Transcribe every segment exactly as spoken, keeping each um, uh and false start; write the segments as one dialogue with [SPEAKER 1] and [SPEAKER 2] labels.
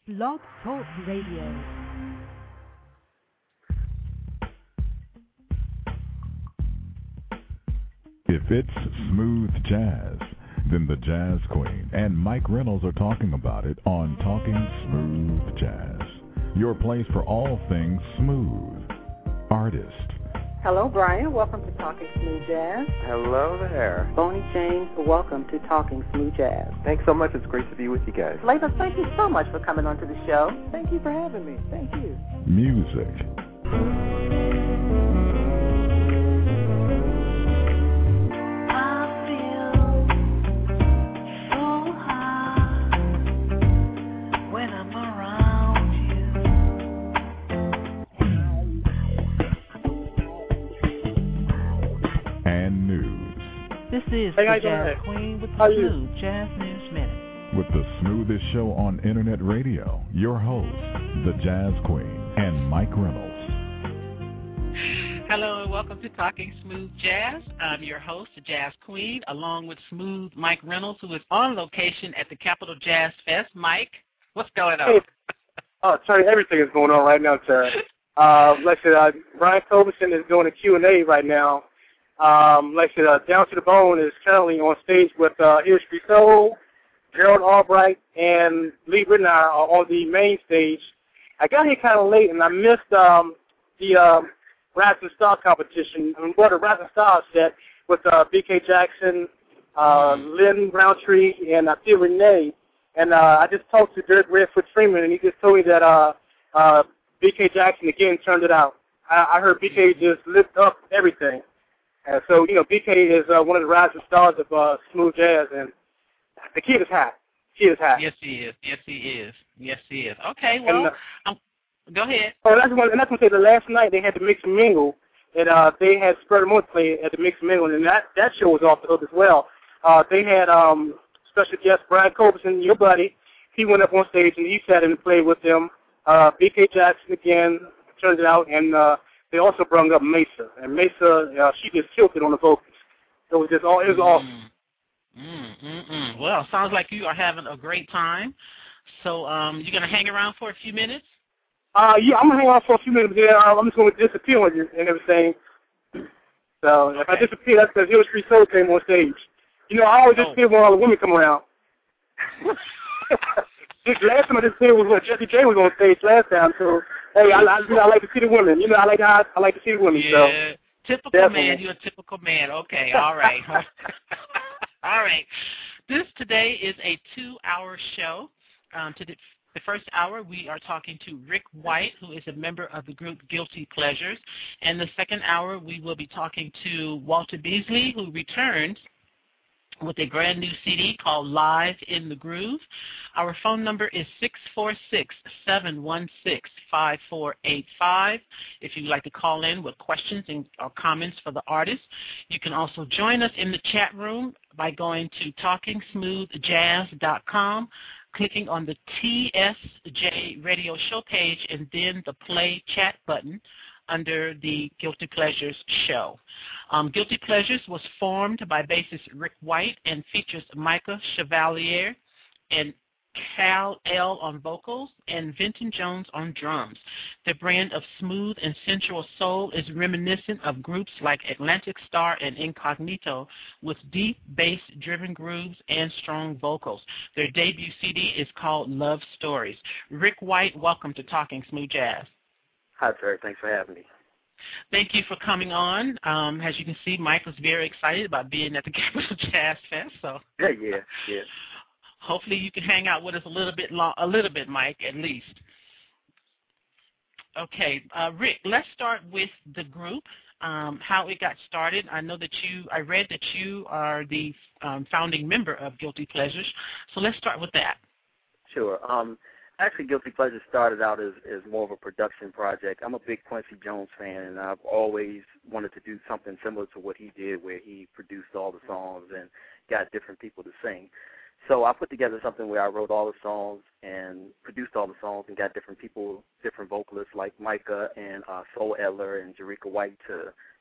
[SPEAKER 1] Blog Talk Radio.
[SPEAKER 2] If it's smooth jazz, then the Jazz Queen and Mike Reynolds are talking about it on Talking Smooth Jazz. Your place for all things smooth. Artist.
[SPEAKER 3] Hello, Brian. Welcome to Talking Smooth Jazz.
[SPEAKER 4] Hello there.
[SPEAKER 3] Bonnie James, welcome to Talking Smooth Jazz.
[SPEAKER 4] Thanks so much. It's great to be with you guys.
[SPEAKER 3] Flavor, thank you so much for coming onto the show.
[SPEAKER 4] Thank you for having me. Thank you.
[SPEAKER 2] Music.
[SPEAKER 5] This is
[SPEAKER 6] hey,
[SPEAKER 5] the Jazz Queen with the
[SPEAKER 6] How
[SPEAKER 5] Smooth Jazz News Minute.
[SPEAKER 2] With the smoothest show on internet radio, your host, the Jazz Queen, and Mike Reynolds.
[SPEAKER 5] Hello and welcome to Talking Smooth Jazz. I'm your host, the Jazz Queen, along with Smooth Mike Reynolds, who is on location at the Capital Jazz Fest. Mike, what's going on?
[SPEAKER 6] Hey. Oh, sorry, everything is going on right now, Tara. Uh, like I said, uh, Brian Culbertson is doing a Q and A right now. Um, like I said, uh, Down to the Bone is currently on stage with uh, History Soul, Gerald Albright, and Lee Ritenour are on the main stage. I got here kind of late, and I missed um, the um, Rising Star competition. I mean, well, the Rising Star set with uh, B K Jackson, uh, Lynn Roundtree, and uh, Phil Renee. And uh, I just talked to Dirk Redfoot Freeman, and he just told me that uh, uh, B K Jackson, again, turned it out. I, I heard B K just lift up everything. Uh, so, you know, B K is uh, one of the rising stars of uh, smooth jazz, and the kid is hot. Kid is hot.
[SPEAKER 5] Yes, he is. Yes, he is. Yes, he is. Okay, well,
[SPEAKER 6] and, uh,
[SPEAKER 5] um, go ahead.
[SPEAKER 6] Oh, that's one. And that's one. Say the last night they had the Mix and Mingle, and uh, they had Spur Moon play at the Mix and Mingle, and that that show was off the hook as well. Uh, they had um, special guest Brian Culbertson, your buddy. He went up on stage and he sat in and played with them. Uh, B K Jackson again turned it out, and uh, they also brought up Mesa, and Mesa, uh, she just killed it on the vocals. It was just all, it was awesome.
[SPEAKER 5] Mm, mm, mm. Well, sounds like you are having a great time. So, um, you're gonna hang around for a few minutes?
[SPEAKER 6] Uh, yeah, I'm gonna hang on for a few minutes. Then uh, I'm just gonna disappear on you and everything. So okay. If I disappear, that's because Hill Street Soul came on stage. You know, I always
[SPEAKER 5] oh.
[SPEAKER 6] disappear when all the women come around. This last time I disappeared was when Jesse J was on stage last time. So. Hey, I, I, you know, I like to see the women. You know, I like how I like to see the women.
[SPEAKER 5] Yeah,
[SPEAKER 6] so.
[SPEAKER 5] typical
[SPEAKER 6] Definitely.
[SPEAKER 5] man. You're a typical man. Okay, all right. All right. This today is a two-hour show. Um, to the, the first hour, we are talking to Rick White, who is a member of the group Guilty Pleasures. And the second hour, we will be talking to Walter Beasley, who returns with a brand new C D called Live in the Groove. Our phone number is six four six, seven one six, five four eight five. If you'd like to call in with questions and or comments for the artist, you can also join us in the chat room by going to talking smooth jazz dot com, clicking on the T S J radio show page, and then the play chat button under the Guilty Pleasures show. Um, Guilty Pleasures was formed by bassist Rick White and features Micah Chevalier and Cal L on vocals and Vinton Jones on drums. The brand of smooth and sensual soul is reminiscent of groups like Atlantic Star and Incognito with deep bass-driven grooves and strong vocals. Their debut C D is called Love Stories. Rick White, welcome to Talking Smooth Jazz.
[SPEAKER 4] Hi, Terry. Thanks for having me.
[SPEAKER 5] Thank you for coming on. Um, as you can see, Mike was very excited about being at the Capital Jazz Fest. So
[SPEAKER 4] yeah, yeah, yeah.
[SPEAKER 5] Hopefully, you can hang out with us a little bit, long, a little bit, Mike, at least. Okay, uh, Rick. Let's start with the group. Um, how it got started. I know that you. I read that you are the um, founding member of Guilty Pleasures. So let's start with that.
[SPEAKER 4] Sure. Um, Actually, Guilty Pleasure started out as, as more of a production project. I'm a big Quincy Jones fan, and I've always wanted to do something similar to what he did, where he produced all the songs and got different people to sing. So I put together something where I wrote all the songs and produced all the songs and got different people, different vocalists like Micah and uh, Soul Edler and Jerika White to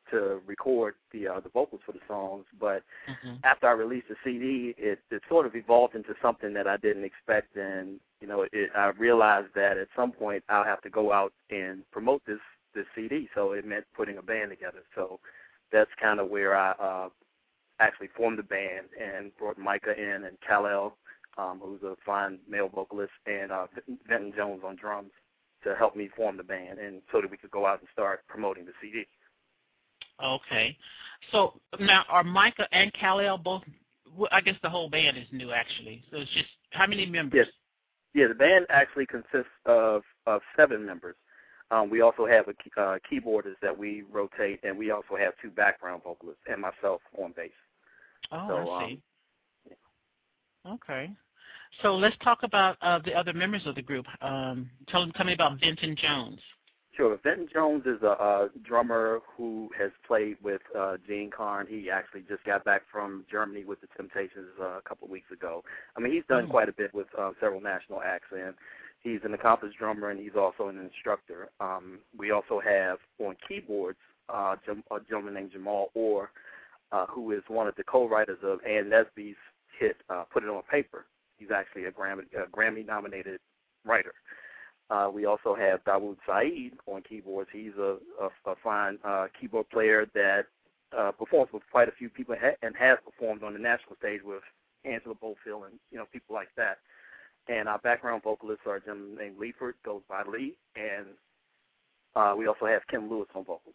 [SPEAKER 4] to record the uh, the vocals for the songs. But
[SPEAKER 5] mm-hmm.
[SPEAKER 4] after I released the C D, it, it sort of evolved into something that I didn't expect, and you know, it, I realized that at some point I'll have to go out and promote this this C D. So it meant putting a band together. So that's kind of where I uh, actually formed the band and brought Micah in and Kal-El, um, who's a fine male vocalist, and uh, Vinton Jones on drums to help me form the band, and so that we could go out and start promoting the C D.
[SPEAKER 5] Okay. So now are Micah and Kal-El both, I guess the whole band is new actually. So it's just, how many members?
[SPEAKER 4] Yes. Yeah, the band actually consists of, of seven members. Um, we also have a uh, keyboardist that we rotate, and we also have two background vocalists and myself on bass.
[SPEAKER 5] Oh,
[SPEAKER 4] so,
[SPEAKER 5] I see.
[SPEAKER 4] Um, yeah.
[SPEAKER 5] Okay. So let's talk about uh, the other members of the group. Um, tell, tell me about Vinton Jones.
[SPEAKER 4] Sure. Vinton Jones is a, a drummer who has played with uh, Gene Carn. He actually just got back from Germany with the Temptations uh, a couple of weeks ago. I mean, he's done
[SPEAKER 5] mm.
[SPEAKER 4] quite a bit with uh, several national acts, and he's an accomplished drummer, and he's also an instructor. Um, we also have on keyboards uh, a gentleman named Jamal Orr, uh, who is one of the co-writers of Ann Nesby's hit uh, Put It On Paper. He's actually a Grammy, a Grammy-nominated writer. Uh, we also have Dawood Saeed on keyboards. He's a, a, a fine uh, keyboard player that uh, performs with quite a few people ha- and has performed on the national stage with Angela Bofill and you know people like that. And our background vocalists are a gentleman named Leifert, goes by Lee, and uh, we also have Kim Lewis on vocals.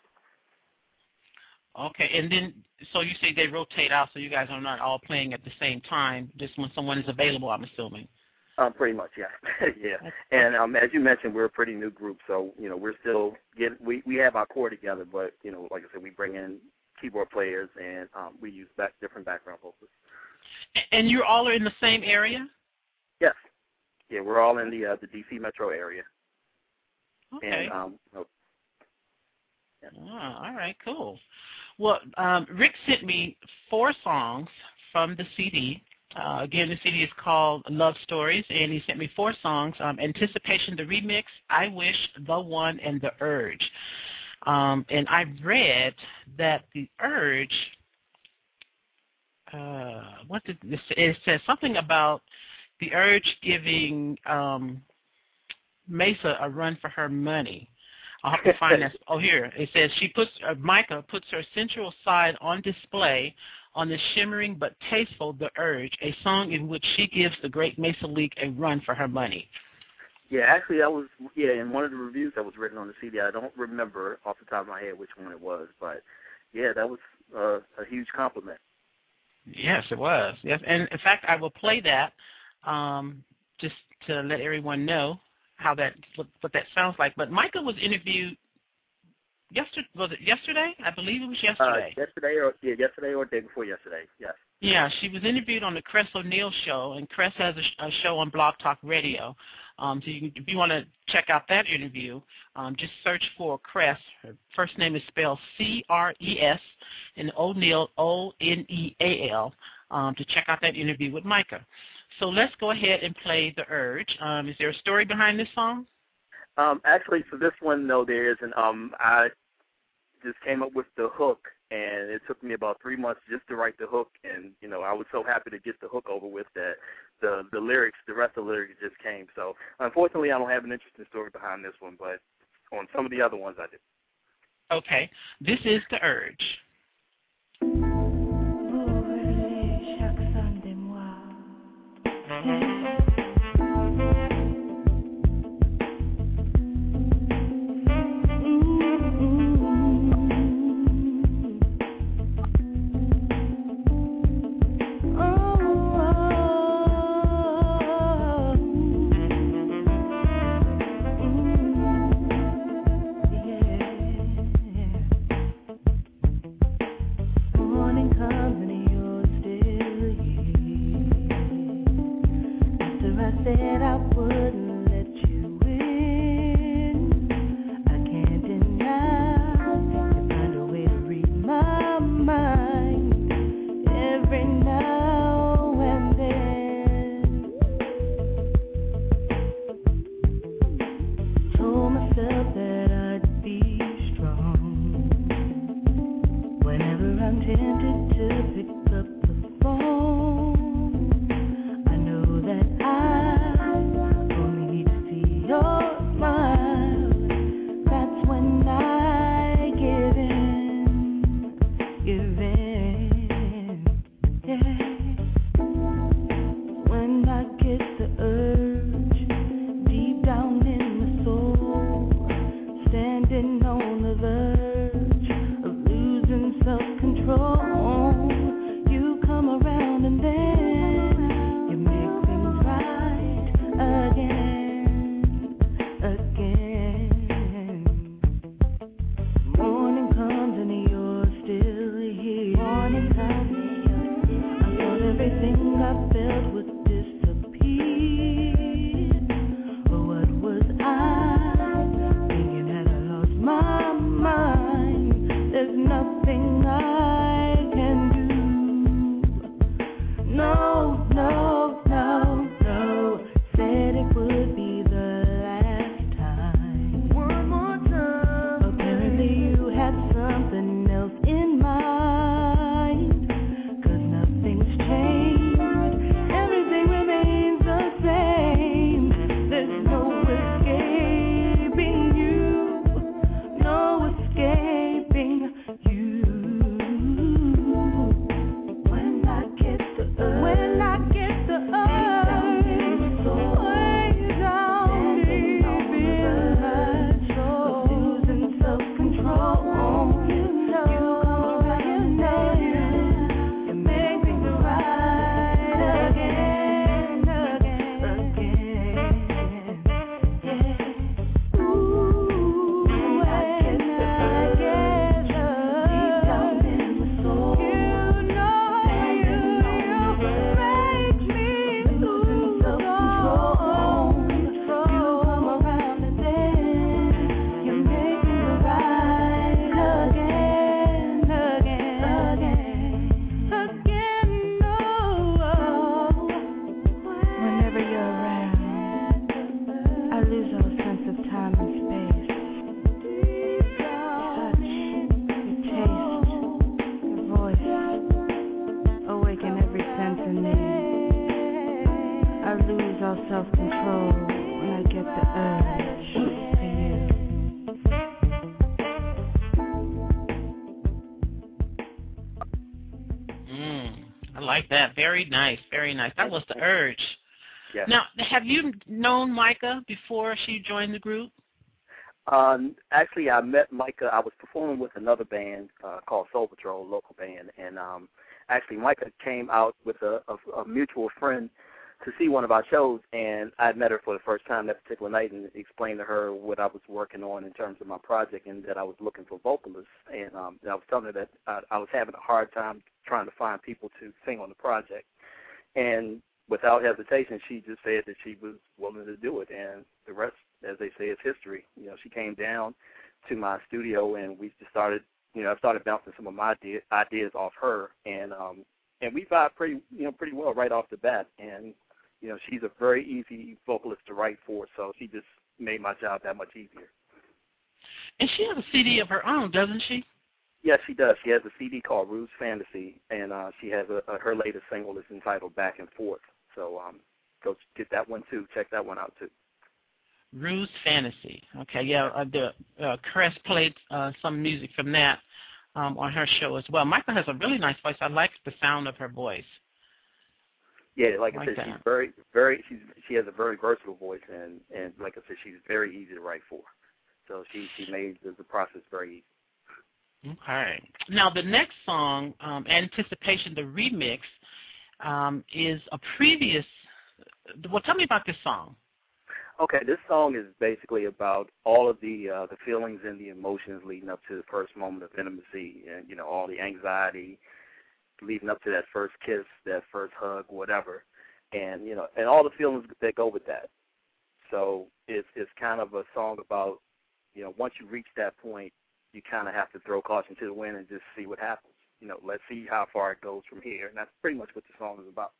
[SPEAKER 5] Okay, and then, so you say they rotate out, so you guys are not all playing at the same time, just when someone is available, I'm assuming.
[SPEAKER 4] Um, pretty much, yeah, yeah. And um, as you mentioned, we're a pretty new group, so you know we're still getting. We, we have our core together, but you know, like I said, we bring in keyboard players and um, we use back, different background vocals.
[SPEAKER 5] And you all are in the same area?
[SPEAKER 4] Yes. Yeah, we're all in the uh, the D C metro area.
[SPEAKER 5] Okay.
[SPEAKER 4] And, um, oh, yeah.
[SPEAKER 5] Oh, all right, cool. Well, um, Rick sent me four songs from the C D. Uh, again, the C D is called Love Stories, and he sent me four songs, um, Anticipation, the Remix, I Wish, The One, and The Urge. Um, and I read that The Urge, uh, what did this, it says something about The Urge giving um, Mesa a run for her money. I'll have to find that. Oh, here. It says she puts, uh, Micah puts her sensual side on display on the shimmering but tasteful The Urge, a song in which she gives the great Mesa Leak a run for her money.
[SPEAKER 4] Yeah, actually, I was, yeah, in one of the reviews that was written on the C D, I don't remember off the top of my head which one it was, but, yeah, that was uh, a huge compliment.
[SPEAKER 5] Yes, it was. Yes, and, in fact, I will play that um, just to let everyone know how that, what, what that sounds like. But Micah was interviewed yesterday, was it yesterday? I believe it was yesterday.
[SPEAKER 4] Uh, yesterday or, yeah, yesterday or day before yesterday, yes.
[SPEAKER 5] Yeah, she was interviewed on the Cress O'Neill show, and Cress has a, a show on Blog Talk Radio. Um, so you, if you want to check out that interview, um, just search for Cress. Her first name is spelled C R E S, and O'Neill, O N E A L, um, to check out that interview with Micah. So let's go ahead and play The Urge. Um, is there a story behind this song?
[SPEAKER 4] Um, actually, for this one, no, there isn't. Um, I just came up with the hook, and it took me about three months just to write the hook. And, you know, I was so happy to get the hook over with that the, the lyrics, the rest of the lyrics just came. So, unfortunately, I don't have an interesting story behind this one, but on some of the other ones I did.
[SPEAKER 5] Okay. This is The Urge. like that. Very nice, very nice. That was The Urge.
[SPEAKER 4] Yeah.
[SPEAKER 5] Now, have you known Micah before she joined the group?
[SPEAKER 4] Um, actually, I met Micah. I was performing with another band uh, called Soul Patrol, a local band, and um, actually Micah came out with a, a, a mutual friend to see one of our shows, and I met her for the first time that particular night and explained to her what I was working on in terms of my project and that I was looking for vocalists, and um, I was telling her that I, I was having a hard time trying to find people to sing on the project, and without hesitation, she just said that she was willing to do it, and the rest, as they say, is history. You know, she came down to my studio, and we just started, you know, I started bouncing some of my ideas off her, and um, and we vibed pretty, you know, pretty well right off the bat. And you know, she's a very easy vocalist to write for, so she just made my job that much easier.
[SPEAKER 5] And she has a C D of her own, doesn't she?
[SPEAKER 4] Yes, she does. She has a C D called Rouge Fantasy, and uh, she has a, a her latest single is entitled Back and Forth. So um, go get that one too. Check that one out too.
[SPEAKER 5] Rouge Fantasy. Okay, yeah. Uh, the uh, Crest played uh, some music from that um, on her show as well. Micah has a really nice voice. I like the sound of her voice.
[SPEAKER 4] Yeah, like I,
[SPEAKER 5] like
[SPEAKER 4] said,
[SPEAKER 5] that.
[SPEAKER 4] she's very, very. She's she has a very versatile voice, and and like I said, she's very easy to write for. So she she made the, the process very easy.
[SPEAKER 5] Okay. Now, the next song, um, Anticipation, the remix, um, is a previous... Well, tell me about this song.
[SPEAKER 4] Okay, this song is basically about all of the uh, the feelings and the emotions leading up to the first moment of intimacy, and, you know, all the anxiety leading up to that first kiss, that first hug, whatever, and, you know, and all the feelings that go with that. So it's, it's kind of a song about, you know, once you reach that point, you kind of have to throw caution to the wind and just see what happens. You know, let's see how far it goes from here. And that's pretty much what the song is about.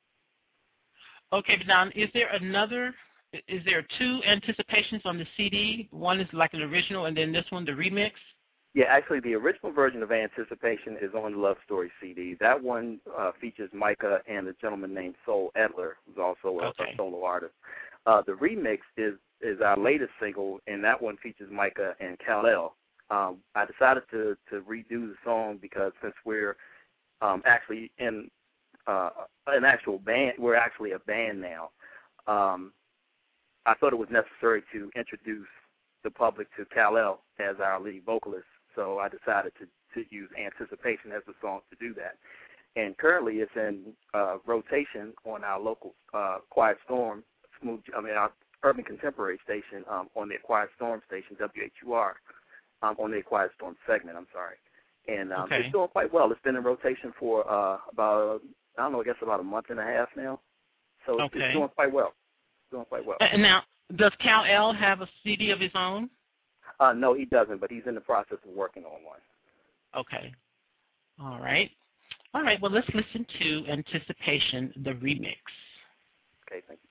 [SPEAKER 5] Okay, but now, is there another, is there two anticipations on the C D? One is like an original, and then this one, the remix?
[SPEAKER 4] Yeah, actually, the original version of Anticipation is on the Love Story C D. That one uh, features Micah and a gentleman named Soul Edler, who's also a,
[SPEAKER 5] okay.
[SPEAKER 4] a solo artist. Uh, the remix is, is our latest single, and that one features Micah and Kal-El. Um, I decided to, to redo the song because since we're um, actually in uh, an actual band, we're actually a band now, um, I thought it was necessary to introduce the public to Kal-El as our lead vocalist. So I decided to, to use Anticipation as the song to do that. And currently it's in uh, rotation on our local uh, Quiet Storm, smooth, I mean our Urban Contemporary station um, on the Quiet Storm station, W H U R. Um, on the Quiet Storm segment, I'm sorry. And um,
[SPEAKER 5] okay.
[SPEAKER 4] It's doing quite well. It's been in rotation for uh, about, I don't know, I guess about a month and a half now. So it's,
[SPEAKER 5] okay.
[SPEAKER 4] it's doing quite well. It's doing quite well.
[SPEAKER 5] And now, does Kal-El have a C D of his own?
[SPEAKER 4] Uh, no, he doesn't, but he's in the process of working on one.
[SPEAKER 5] Okay. All right. All right, well, let's listen to Anticipation, the remix.
[SPEAKER 4] Okay, thank you.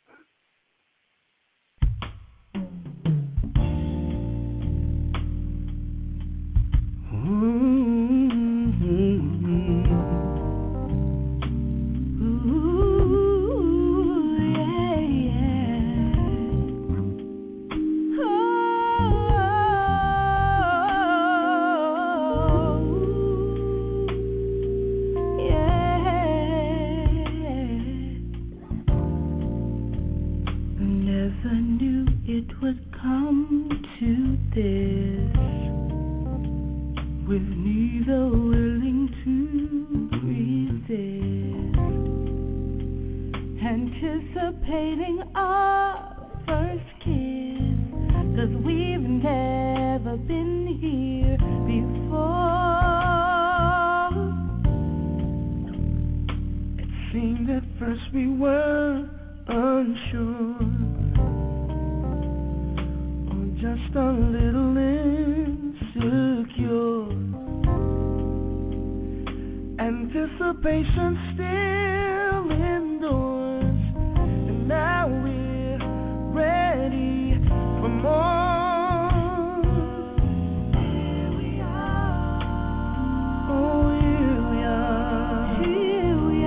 [SPEAKER 7] Anticipating our first kiss, 'cause we've never been here before. It seemed at first we were unsure, or just a little insecure. Anticipation still endures, and now we're ready for more. Here we are. Oh, here we are. Here we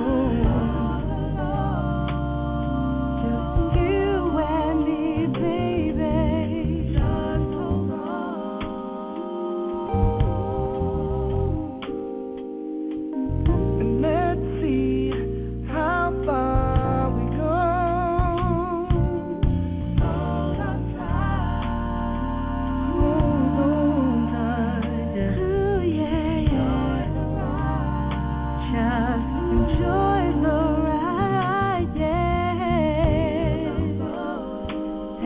[SPEAKER 7] are. Just you and me, baby. Just hold on. And let's see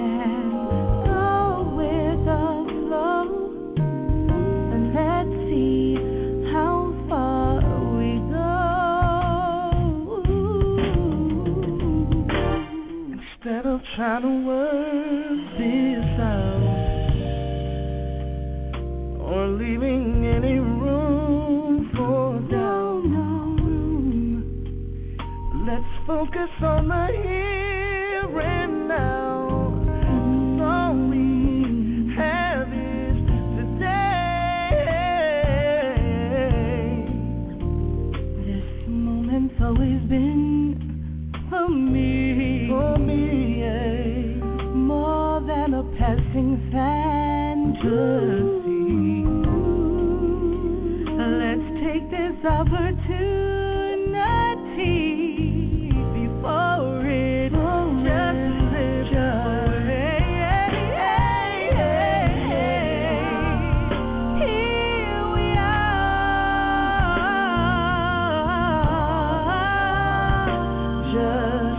[SPEAKER 7] Trying to work this out, or leaving any room for doubt. Let's focus on the here and now. All we have is today. This moment's always been for me, for me. More than a passing fantasy. Let's take this opportunity before it just slips away. Here we are, just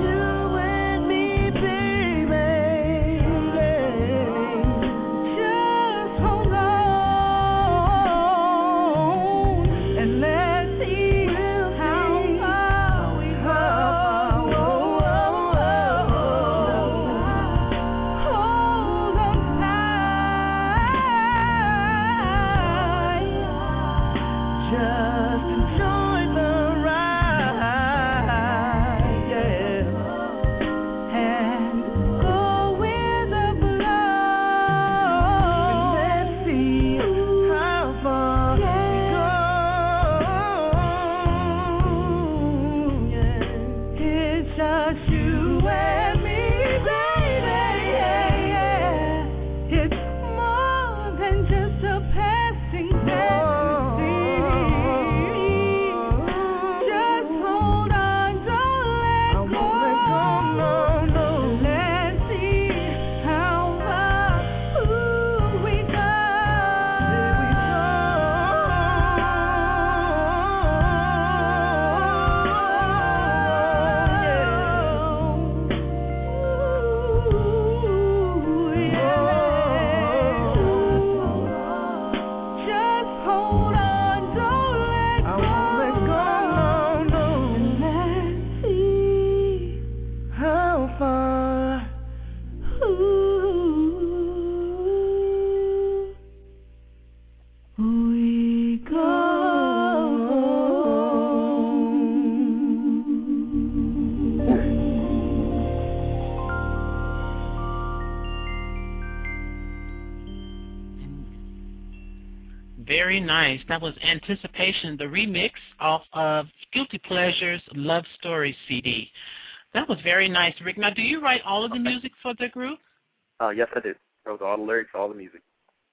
[SPEAKER 5] Very nice. That was Anticipation, the remix off of Guilty Pleasure's Love Story C D. That was very nice, Rick. Now, do you write all of the music for the group?
[SPEAKER 4] Uh, yes, I do. I wrote all the lyrics, all the music.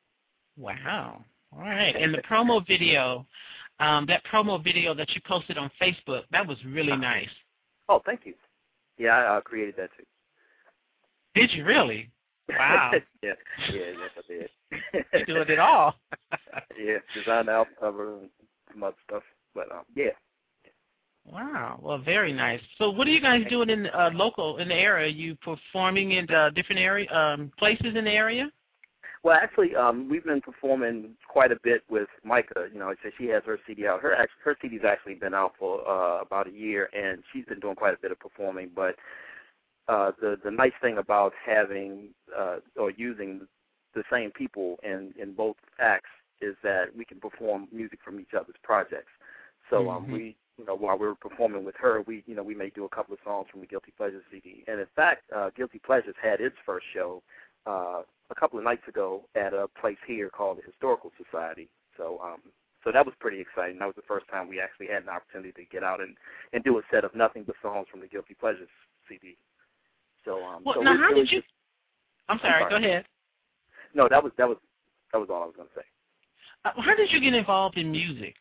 [SPEAKER 5] Wow. All right. And the promo video, um, that promo video that you posted on Facebook, that was really nice.
[SPEAKER 4] Oh, thank you. Yeah, I uh, created that too.
[SPEAKER 5] Did you really? Wow.
[SPEAKER 4] yeah, yeah, yes, I did.
[SPEAKER 5] You're doing it all.
[SPEAKER 4] Yeah, designed the album cover and some other stuff. But, um, yeah.
[SPEAKER 5] Wow. Well, very nice. So what are you guys doing in uh, local, in the area? Are you performing in uh, different area, um, places in the area?
[SPEAKER 4] Well, actually, um, we've been performing quite a bit with Micah. You know, she has her C D out. Her her C D's actually been out for uh, about a year, and she's been doing quite a bit of performing. But uh, the the nice thing about having uh, or using the same people in, in both acts is that we can perform music from each other's projects. So um, mm-hmm. we, you know, while we were performing with her, we, you know, we may do a couple of songs from the Guilty Pleasures C D. And in fact, uh, Guilty Pleasures had its first show uh, a couple of nights ago at a place here called the Historical Society. So, um, so that was pretty exciting. That was the first time we actually had an opportunity to get out and, and do a set of nothing but songs from the Guilty Pleasures C D. So, um,
[SPEAKER 5] well,
[SPEAKER 4] so
[SPEAKER 5] now how
[SPEAKER 4] really
[SPEAKER 5] did you?
[SPEAKER 4] Just,
[SPEAKER 5] I'm sorry,
[SPEAKER 4] I'm sorry.
[SPEAKER 5] Go ahead.
[SPEAKER 4] No, that was that was that was all I was going to say.
[SPEAKER 5] Uh, how did you get involved in music?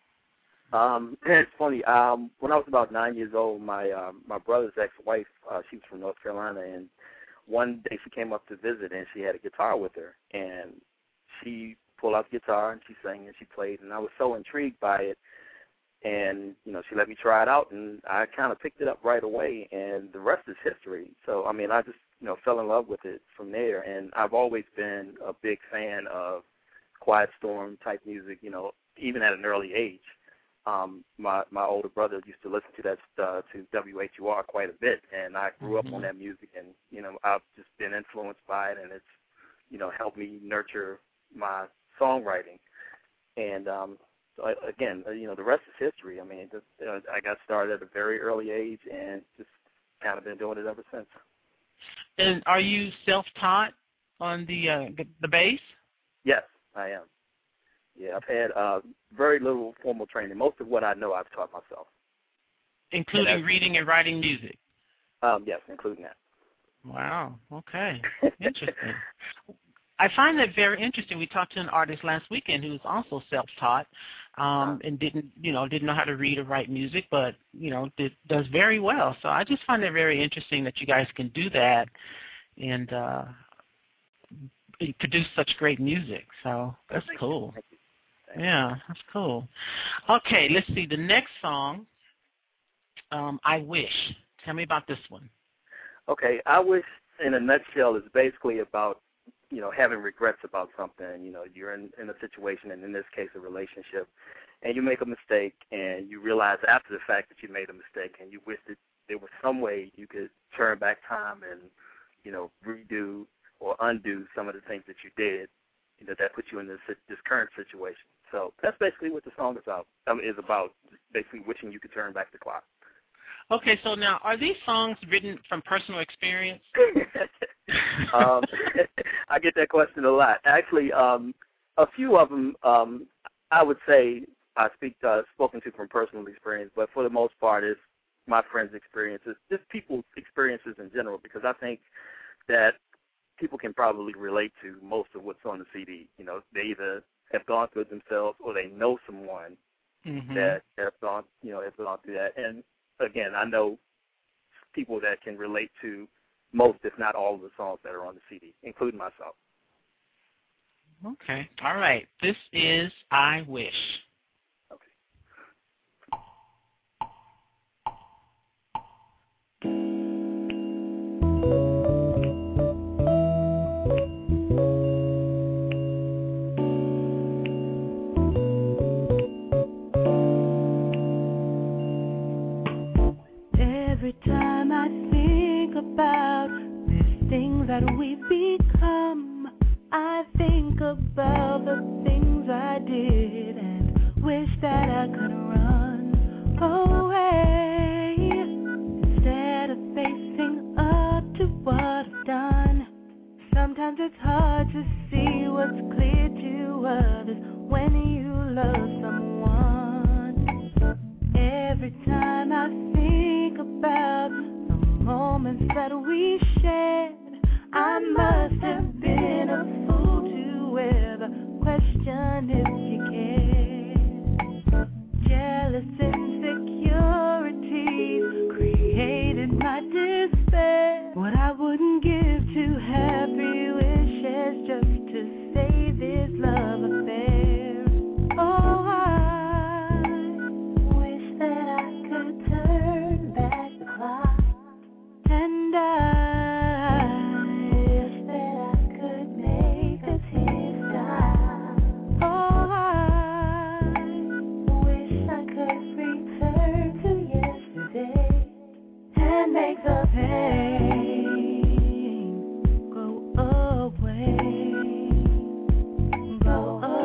[SPEAKER 4] Um, it's funny. Um, when I was about nine years old, my um, my brother's ex-wife, uh, she was from North Carolina, and one day she came up to visit, and she had a guitar with her, and she pulled out the guitar and she sang and she played, and I was so intrigued by it, and you know, she let me try it out, and I kind of picked it up right away, and the rest is history. So I mean, I just you know, fell in love with it from there. And I've always been a big fan of Quiet Storm type music, you know, even at an early age. Um, my my older brother used to listen to that uh, to W H U R quite a bit, and I grew
[SPEAKER 5] mm-hmm.
[SPEAKER 4] up on that music, and you know I've just been influenced by it, and it's you know helped me nurture my songwriting. And um, so I, again, you know the rest is history. I mean, just, uh, I got started at a very early age, and just kind of been doing it ever since.
[SPEAKER 5] And are you self-taught on the uh, the, the bass?
[SPEAKER 4] Yes, I am. Yeah, I've had uh, very little formal training. Most of what I know, I've taught myself.
[SPEAKER 5] Including reading and writing music?
[SPEAKER 4] Um, yes, including that.
[SPEAKER 5] Wow, okay. Interesting. I find that very interesting. We talked to an artist last weekend who was also self-taught um, and didn't, you know, didn't know how to read or write music, but, you know, did, does very well. So I just find it very interesting that you guys can do that and uh, produce such great music. So that's cool. Yeah, that's cool. Okay, let's see. The next song, um, I Wish. Tell me about this one.
[SPEAKER 4] Okay, I Wish, in a nutshell, is basically about, you know, having regrets about something. You know, you're in, in a situation, and in this case, a relationship, and you make a mistake, and you realize after the fact that you made a mistake, and you wish that there was some way you could turn back time and, you know, redo or undo some of the things that you did, you know, that put you in this this current situation. So that's basically what the song is about. Um, is about basically wishing you could turn back the clock.
[SPEAKER 5] Okay, so now are these songs written from personal experience?
[SPEAKER 4] um, I get that question a lot. Actually, um, a few of them, um, I would say, I speak uh, spoken to from personal experience, but for the most part, it's my friends' experiences, just people's experiences in general, because I think that people can probably relate to most of what's on the C D. You know, they either have gone through it themselves, or they know someone mm-hmm. that have gone, you know, have gone through that. And again, I know people that can relate to most, if not all, of the songs that are on the C D, including myself.
[SPEAKER 5] Okay, all right. This is I Wish.
[SPEAKER 7] That we've become, I think about the things I did and wish that I could run away instead of facing up to what I've done. Sometimes it's hard to see what's clear to others when you love someone. Every time I think about the moments that we shared, I must have been a fool to ever question if you care. Jealous insecurities created my despair. What I wouldn't give to have three wishes just to save this love affair. Oh, I wish that I could turn back the clock, and I make the pain go away, go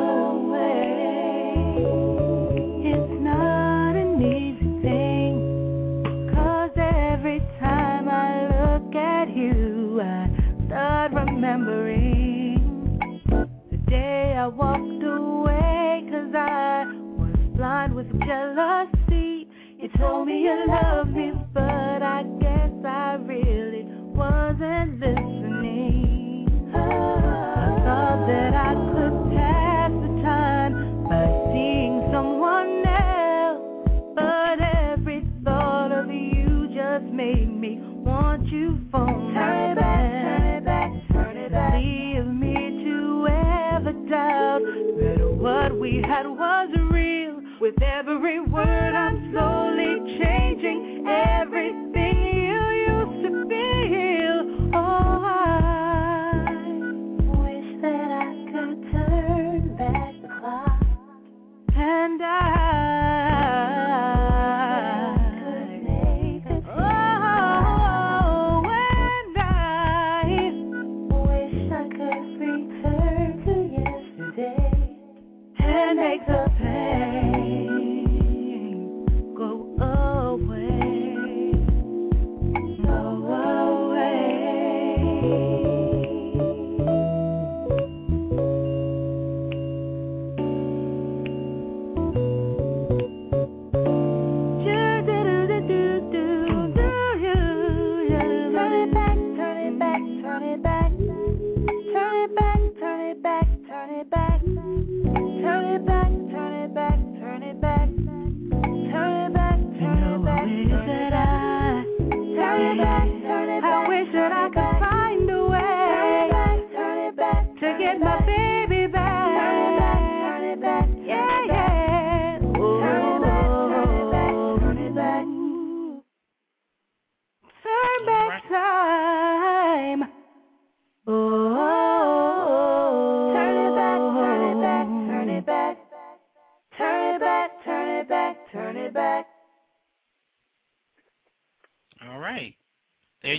[SPEAKER 7] away. It's not an easy thing, 'cause every time I look at you, I start remembering the day I walked away 'cause I was blind with jealousy. You told me you loved me, but I guess I really wasn't listening. I thought that I could pass the time by seeing someone else, but every thought of you just made me want you for myself. Turn it back, turn it back. Leave me to ever doubt that what we had was real. With every word I'm slowly changing everything you used to feel. Oh,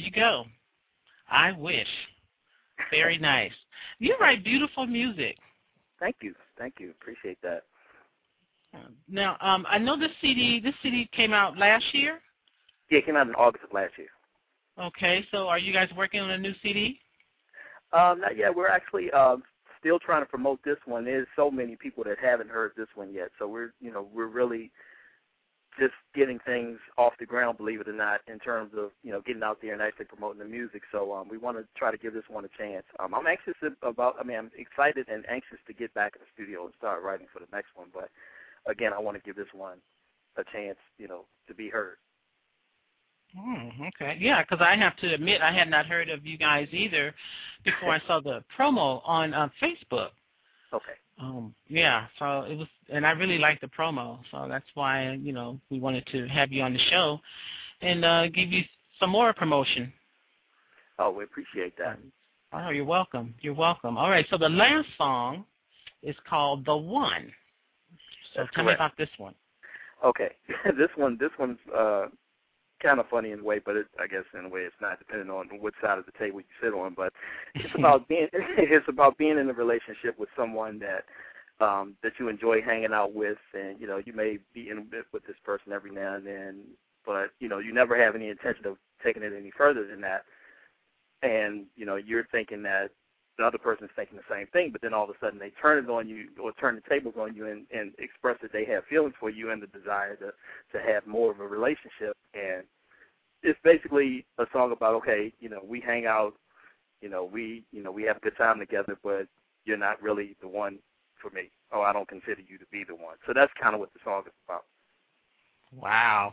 [SPEAKER 5] you go. I wish. Very nice. You write beautiful music.
[SPEAKER 4] Thank you. Thank you. Appreciate that.
[SPEAKER 5] Now, um, I know this C D, this C D came out last year?
[SPEAKER 4] Yeah, it came out in August of last year.
[SPEAKER 5] Okay, so are you guys working on a new C D?
[SPEAKER 4] Um, not yet. We're actually um, still trying to promote this one. There's so many people that haven't heard this one yet, so we're, you know, we're really just getting things off the ground, believe it or not, in terms of, you know, getting out there and actually promoting the music. So um, we want to try to give this one a chance. Um, I'm anxious about, I mean, I'm excited and anxious to get back in the studio and start writing for the next one. But, again, I want to give this one a chance, you know, to be heard.
[SPEAKER 5] Mm, okay. Yeah, because I have to admit I had not heard of you guys either before I saw the promo on uh, Facebook.
[SPEAKER 4] Okay.
[SPEAKER 5] Um, yeah, so it was, and I really liked the promo, so that's why, you know, we wanted to have you on the show and uh, give you some more promotion.
[SPEAKER 4] Oh, we appreciate that.
[SPEAKER 5] Oh, you're welcome. You're welcome. All right, so the last song is called The One. So
[SPEAKER 4] That's
[SPEAKER 5] tell
[SPEAKER 4] correct.
[SPEAKER 5] me about this one.
[SPEAKER 4] Okay. this one, this one's uh, kind of funny in a way, but it, I guess in a way it's not, depending on which side of the table you sit on. But it's about being it's about being in a relationship with someone that um, that you enjoy hanging out with, and you know you may be in with this person every now and then, but you know you never have any intention of taking it any further than that. And you know you're thinking that the other person's thinking the same thing, but then all of a sudden they turn it on you or turn the tables on you and, and express that they have feelings for you and the desire to, to have more of a relationship. And it's basically a song about, okay, you know, we hang out, you know, we, you know, we have a good time together, but you're not really the one for me. Oh, I don't consider you to be the one. So that's kind of what the song is about.
[SPEAKER 5] Wow.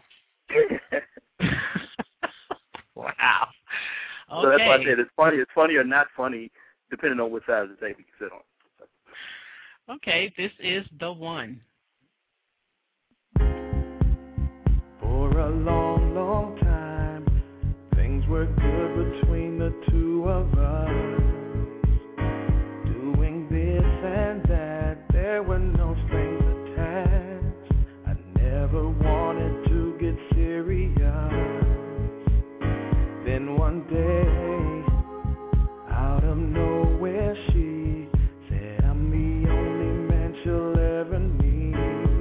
[SPEAKER 5] Wow. Okay.
[SPEAKER 4] So that's why I said it's funny. It's funny or not funny, depending on what side of the table you sit on.
[SPEAKER 5] Okay, this is The One.
[SPEAKER 8] For a long, long time, things were good between the two of us. Doing this and that, there were no strings attached. I never wanted to get serious. Then one day, out of nowhere, she said, I'm the only man she'll ever need.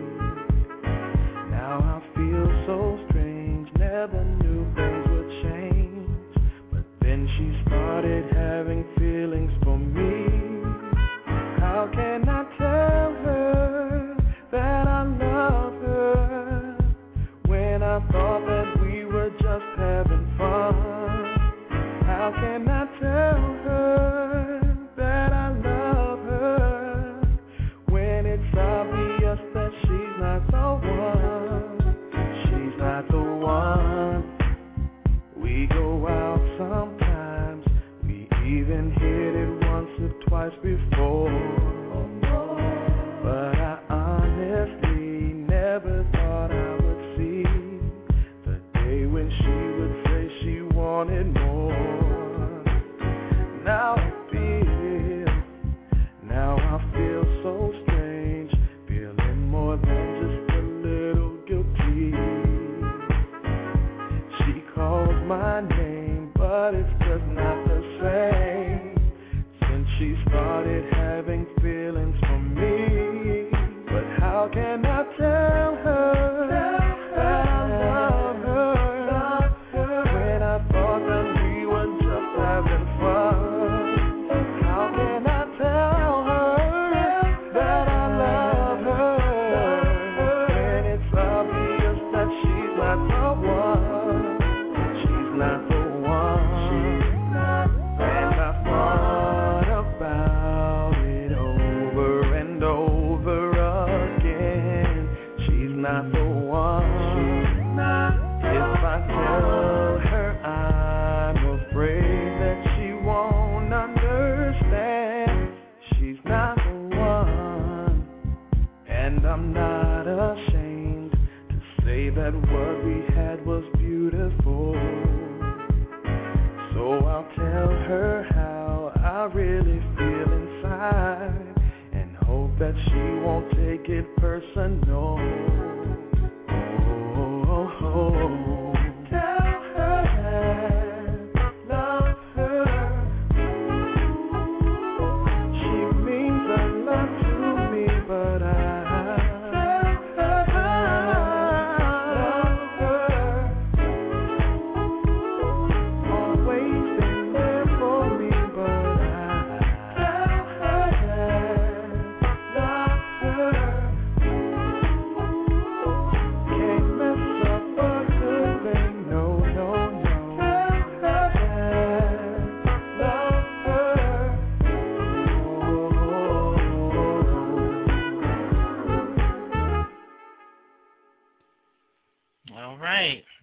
[SPEAKER 8] Now I feel so strange, never knew things would change. But then she started having feelings for me. How can I tell her that I love her when I thought that we were just having fun? How can I tell her that I love her when it's obvious that she's not the one? She's not the one. We go out sometimes, we even hit it once or twice before. But I honestly never thought I would see the day when she would say she wanted more. Now I feel, now I feel so strange, feeling more than just a little guilty. She calls my name, but it's just not the same since she started having feelings for me. But how can I tell her that I love her when I thought that we were just having fun? How can I tell her that I love her when it's obvious that she's not the one? She's not the one. And I thought about it over and over again. She's not the one. If I tell her I'm afraid that she won't understand. She's not the one. And I'm not ashamed to say that what we had was beautiful. So I'll tell her how I really feel inside and hope that she won't take it personal. Oh, oh, oh. Tell her that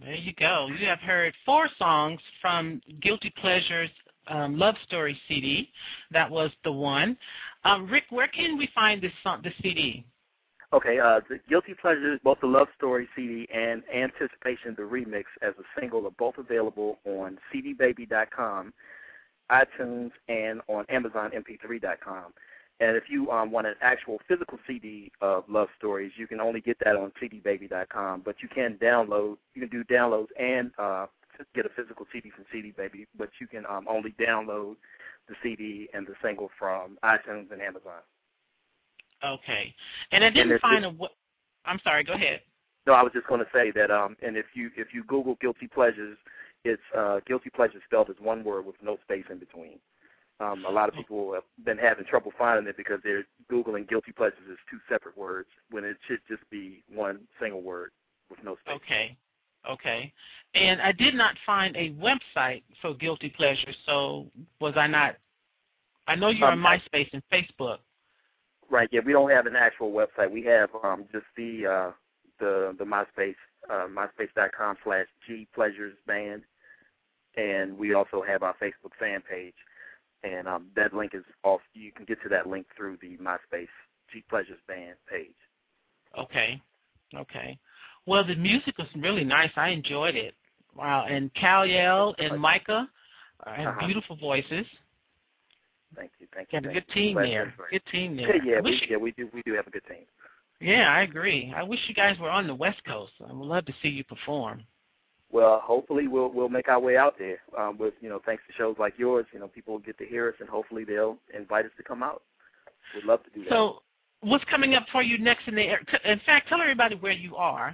[SPEAKER 5] There you go. You have heard four songs from Guilty Pleasure's um, Love Story C D. That was the one. Um, Rick, where can we find this song, this C D?
[SPEAKER 4] Okay, uh, the Guilty Pleasures, both the Love Story C D and Anticipation, the remix, as a single are both available on C D baby dot com, iTunes, and on Amazon M P three dot com. And if you um, want an actual physical C D of Love Stories, you can only get that on C D baby dot com. But you can download, you can do downloads and uh, get a physical C D from C D Baby, but you can um, only download the C D and the single from iTunes and Amazon.
[SPEAKER 5] Okay. And I didn't
[SPEAKER 4] and
[SPEAKER 5] find a. I'm sorry. Go ahead.
[SPEAKER 4] No, I was just going to say that. Um, and if you if you Google Guilty Pleasures, it's uh, Guilty Pleasures spelled as one word with no space in between. Um, a lot of people have been having trouble finding it because they're Googling Guilty Pleasures as two separate words when it should just be one single word with no space.
[SPEAKER 5] Okay. Okay. And I did not find a website for Guilty Pleasure, so was I not? I know you're
[SPEAKER 4] um,
[SPEAKER 5] on MySpace and Facebook.
[SPEAKER 4] Right, yeah, we don't have an actual website. We have um, just the uh, the the MySpace, uh, myspace dot com slash G Pleasures Band, and we also have our Facebook fan page. And um, that link is off. You can get to that link through the MySpace G Pleasures Band page.
[SPEAKER 5] Okay, okay. Well, the music was really nice. I enjoyed it. Wow, and Kal-El and Micah uh, have
[SPEAKER 4] uh-huh.
[SPEAKER 5] beautiful voices.
[SPEAKER 4] Thank you, thank
[SPEAKER 5] you.
[SPEAKER 4] You
[SPEAKER 5] have
[SPEAKER 4] thank
[SPEAKER 5] a good team
[SPEAKER 4] you.
[SPEAKER 5] there. Good team there.
[SPEAKER 4] Yeah, we,
[SPEAKER 5] you,
[SPEAKER 4] yeah, we do. We do have a good team.
[SPEAKER 5] Yeah, I agree. I wish you guys were on the West Coast. I would love to see you perform.
[SPEAKER 4] Well, hopefully we'll we'll make our way out there. Um, with you know, thanks to shows like yours, you know, people will get to hear us, and hopefully they'll invite us to come out. We'd love to do that.
[SPEAKER 5] So, what's coming up for you next in the area? In fact, tell everybody where you are.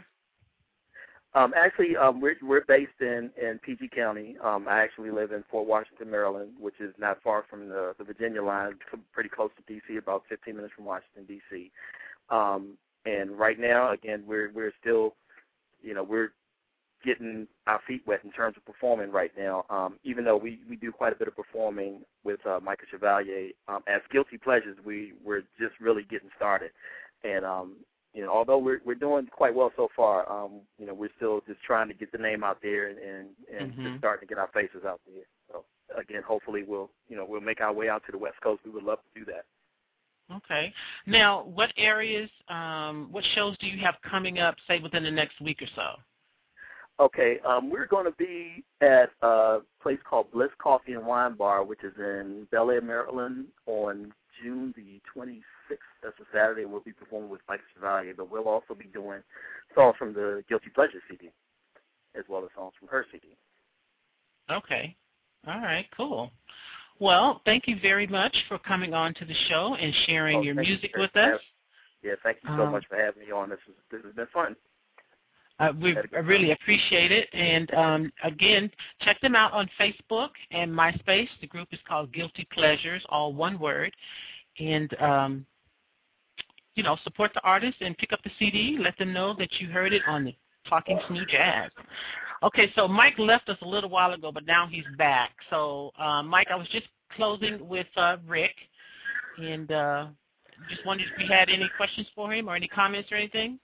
[SPEAKER 4] Um, actually, um, we're we're based in in P G County. Um, I actually live in Fort Washington, Maryland, which is not far from the the Virginia line, pretty close to D C, about fifteen minutes from Washington D C. Um, and right now, again, we're we're still, you know, we're getting our feet wet in terms of performing right now, um, even though we, we do quite a bit of performing with uh, Micah Chevalier. Um, as Guilty Pleasures, we, we're just really getting started. And, um, you know, although we're we're doing quite well so far, um, you know, we're still just trying to get the name out there and, and, and
[SPEAKER 5] mm-hmm.
[SPEAKER 4] just starting to get our faces out there. So, again, hopefully we'll, you know, we'll make our way out to the West Coast. We would love to do that.
[SPEAKER 5] Okay. Now, what areas, um, what shows do you have coming up, say, within the next week or so?
[SPEAKER 4] Okay, um, we're going to be at a place called Bliss Coffee and Wine Bar, which is in Bel Air, Maryland, on June the twenty-sixth. That's a Saturday. We'll be performing with Micah Chevalier, but we'll also be doing songs from the Guilty Pleasure C D, as well as songs from her C D.
[SPEAKER 5] Okay. All right, cool. Well, thank you very much for coming on to the show and sharing
[SPEAKER 4] oh,
[SPEAKER 5] your music
[SPEAKER 4] you
[SPEAKER 5] with us.
[SPEAKER 4] Yeah, thank you so
[SPEAKER 5] um,
[SPEAKER 4] much for having me on. This, is, this has been fun.
[SPEAKER 5] Uh, we I really appreciate it. And, um, again, check them out on Facebook and MySpace. The group is called Guilty Pleasures, all one word. And, um, you know, support the artist and pick up the C D. Let them know that you heard it on the Talking Smooth Jazz. Okay, so Mike left us a little while ago, but now he's back. So, uh, Mike, I was just closing with uh, Rick, and uh, just wondered if you had any questions for him or any comments or anything?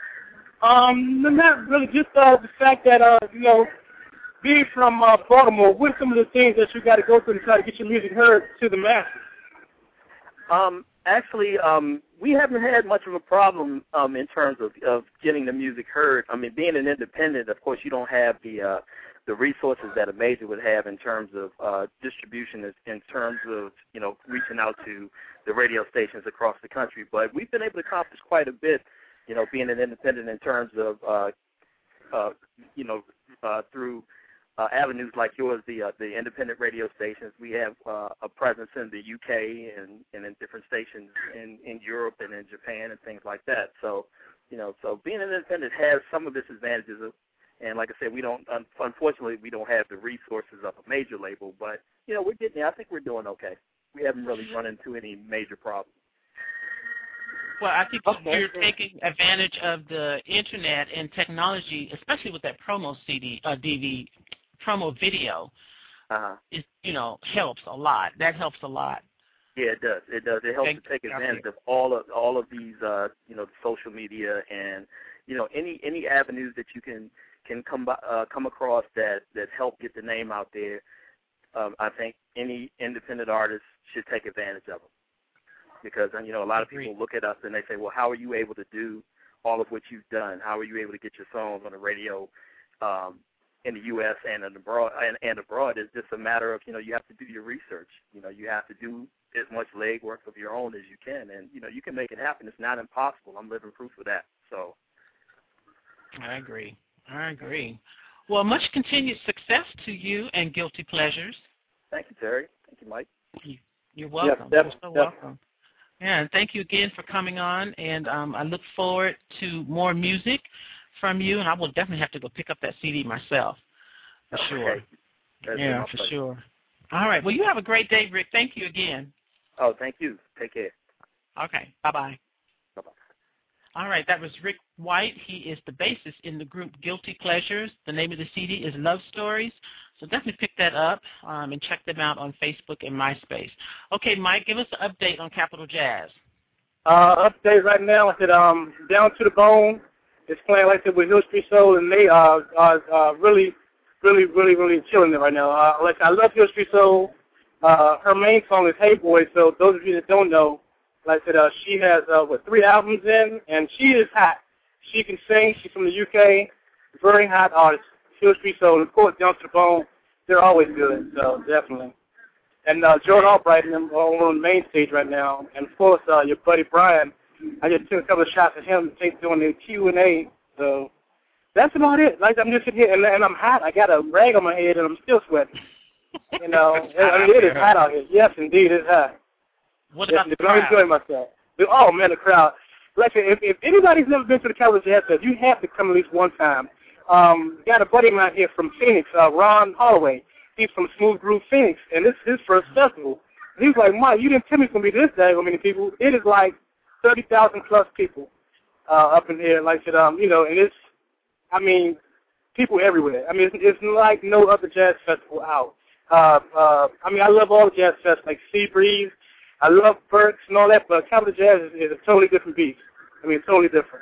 [SPEAKER 6] Um, not really. Just uh, the fact that uh, you know, being from uh, Baltimore, what are some of the things that you got to go through to try to get your music heard to the masses?
[SPEAKER 4] Um, actually, um, we haven't had much of a problem um, in terms of, of getting the music heard. I mean, being an independent, of course, you don't have the uh, the resources that a major would have in terms of uh, distribution, in terms of you know reaching out to the radio stations across the country. But we've been able to accomplish quite a bit. You know, being an independent in terms of, uh, uh, you know, uh, through uh, avenues like yours, the uh, the independent radio stations. We have uh, a presence in the U K and, and in different stations in, in Europe and in Japan and things like that. So, you know, so being an independent has some of its advantages. Of, and like I said, we don't, unfortunately, we don't have the resources of a major label. But, you know, we're getting there. I think we're doing okay. We haven't really run into any major problems.
[SPEAKER 5] Well, I think
[SPEAKER 4] okay.
[SPEAKER 5] you're taking advantage of the internet and technology, especially with that promo C D, uh, D V, promo video.
[SPEAKER 4] Uh-huh.
[SPEAKER 5] It, you know, helps a lot. That helps a lot.
[SPEAKER 4] Yeah, it does. It does. It helps
[SPEAKER 5] Thank
[SPEAKER 4] to take advantage of all of all of these, uh, you know, social media and you know any any avenues that you can can come by, uh, come across that that help get the name out there, um, I think any independent artist should take advantage of them. Because, you know, a lot of people look at us and they say, well, how are you able to do all of what you've done? How are you able to get your songs on the radio um, in the U S and in abroad? And, and abroad? It's just a matter of, you know, you have to do your research. You know, you have to do as much legwork of your own as you can. And, you know, you can make it happen. It's not impossible. I'm living proof of that. So
[SPEAKER 5] I agree. I agree. Well, much continued success to you and Guilty Pleasures.
[SPEAKER 4] Thank you, Terry. Thank you, Mike.
[SPEAKER 5] You're welcome.
[SPEAKER 6] Yep, yep,
[SPEAKER 5] You're so
[SPEAKER 6] yep.
[SPEAKER 5] welcome. Yeah, and thank you again for coming on, and um, I look forward to more music from you, and I will definitely have to go pick up that C D myself, for sure.
[SPEAKER 4] Okay. That's
[SPEAKER 5] Yeah, for pleasure. Sure. All right. Well, you have a great day, Rick. Thank you again.
[SPEAKER 4] Oh, thank you. Take care.
[SPEAKER 5] Okay. Bye-bye.
[SPEAKER 4] Bye-bye.
[SPEAKER 5] All right. That was Rick White. He is the bassist in the group Guilty Pleasures. The name of the C D is Love Stories. So definitely pick that up um, and check them out on Facebook and MySpace. Okay, Mike, give us an update on Capital Jazz.
[SPEAKER 6] Uh, update right now, I said, um, Down to the Bone is playing, like I said, with Hill Street Soul, and they are uh, uh, really, really, really, really killing it right now. Uh, like I love Hill Street Soul. Uh, her main song is Hey Boy, so those of you that don't know, like I said, uh, she has, uh, what, three albums in, and she is hot. She can sing. She's from the U K. Very hot artist. Hill Street Soul, and of course, Down to the Bone, they're always good, so definitely. And uh, Jordan Albright and them are on the main stage right now. And of course, uh, your buddy Brian, I just took a couple of shots at him doing the Q and A. So that's about it. Like I'm just sitting here, and, and I'm hot. I got a rag on my head, and I'm still sweating. You know, I mean, it is hot out here. Yes, indeed, it's hot.
[SPEAKER 5] What
[SPEAKER 6] yes,
[SPEAKER 5] about the
[SPEAKER 6] but I'm
[SPEAKER 5] crowd?
[SPEAKER 6] enjoying myself. Oh man, the crowd. Like if, if anybody's never been to the Capital Jazz Fest, you have to come at least one time. Um, got a buddy of mine here from Phoenix, uh, Ron Holloway. He's from Smooth Groove Phoenix, and this is his first festival. He was like, Mike, you didn't tell me it's going to be this day, how many people. It is like thirty thousand plus people uh, up in here. Like I said, um, you know, and it's, I mean, people everywhere. I mean, it's, it's like no other jazz festival out. Uh, uh, I mean, I love all the jazz festivals, like Sea Breeze. I love Burks and all that, but Capital Jazz is, is a totally different beast. I mean, totally different.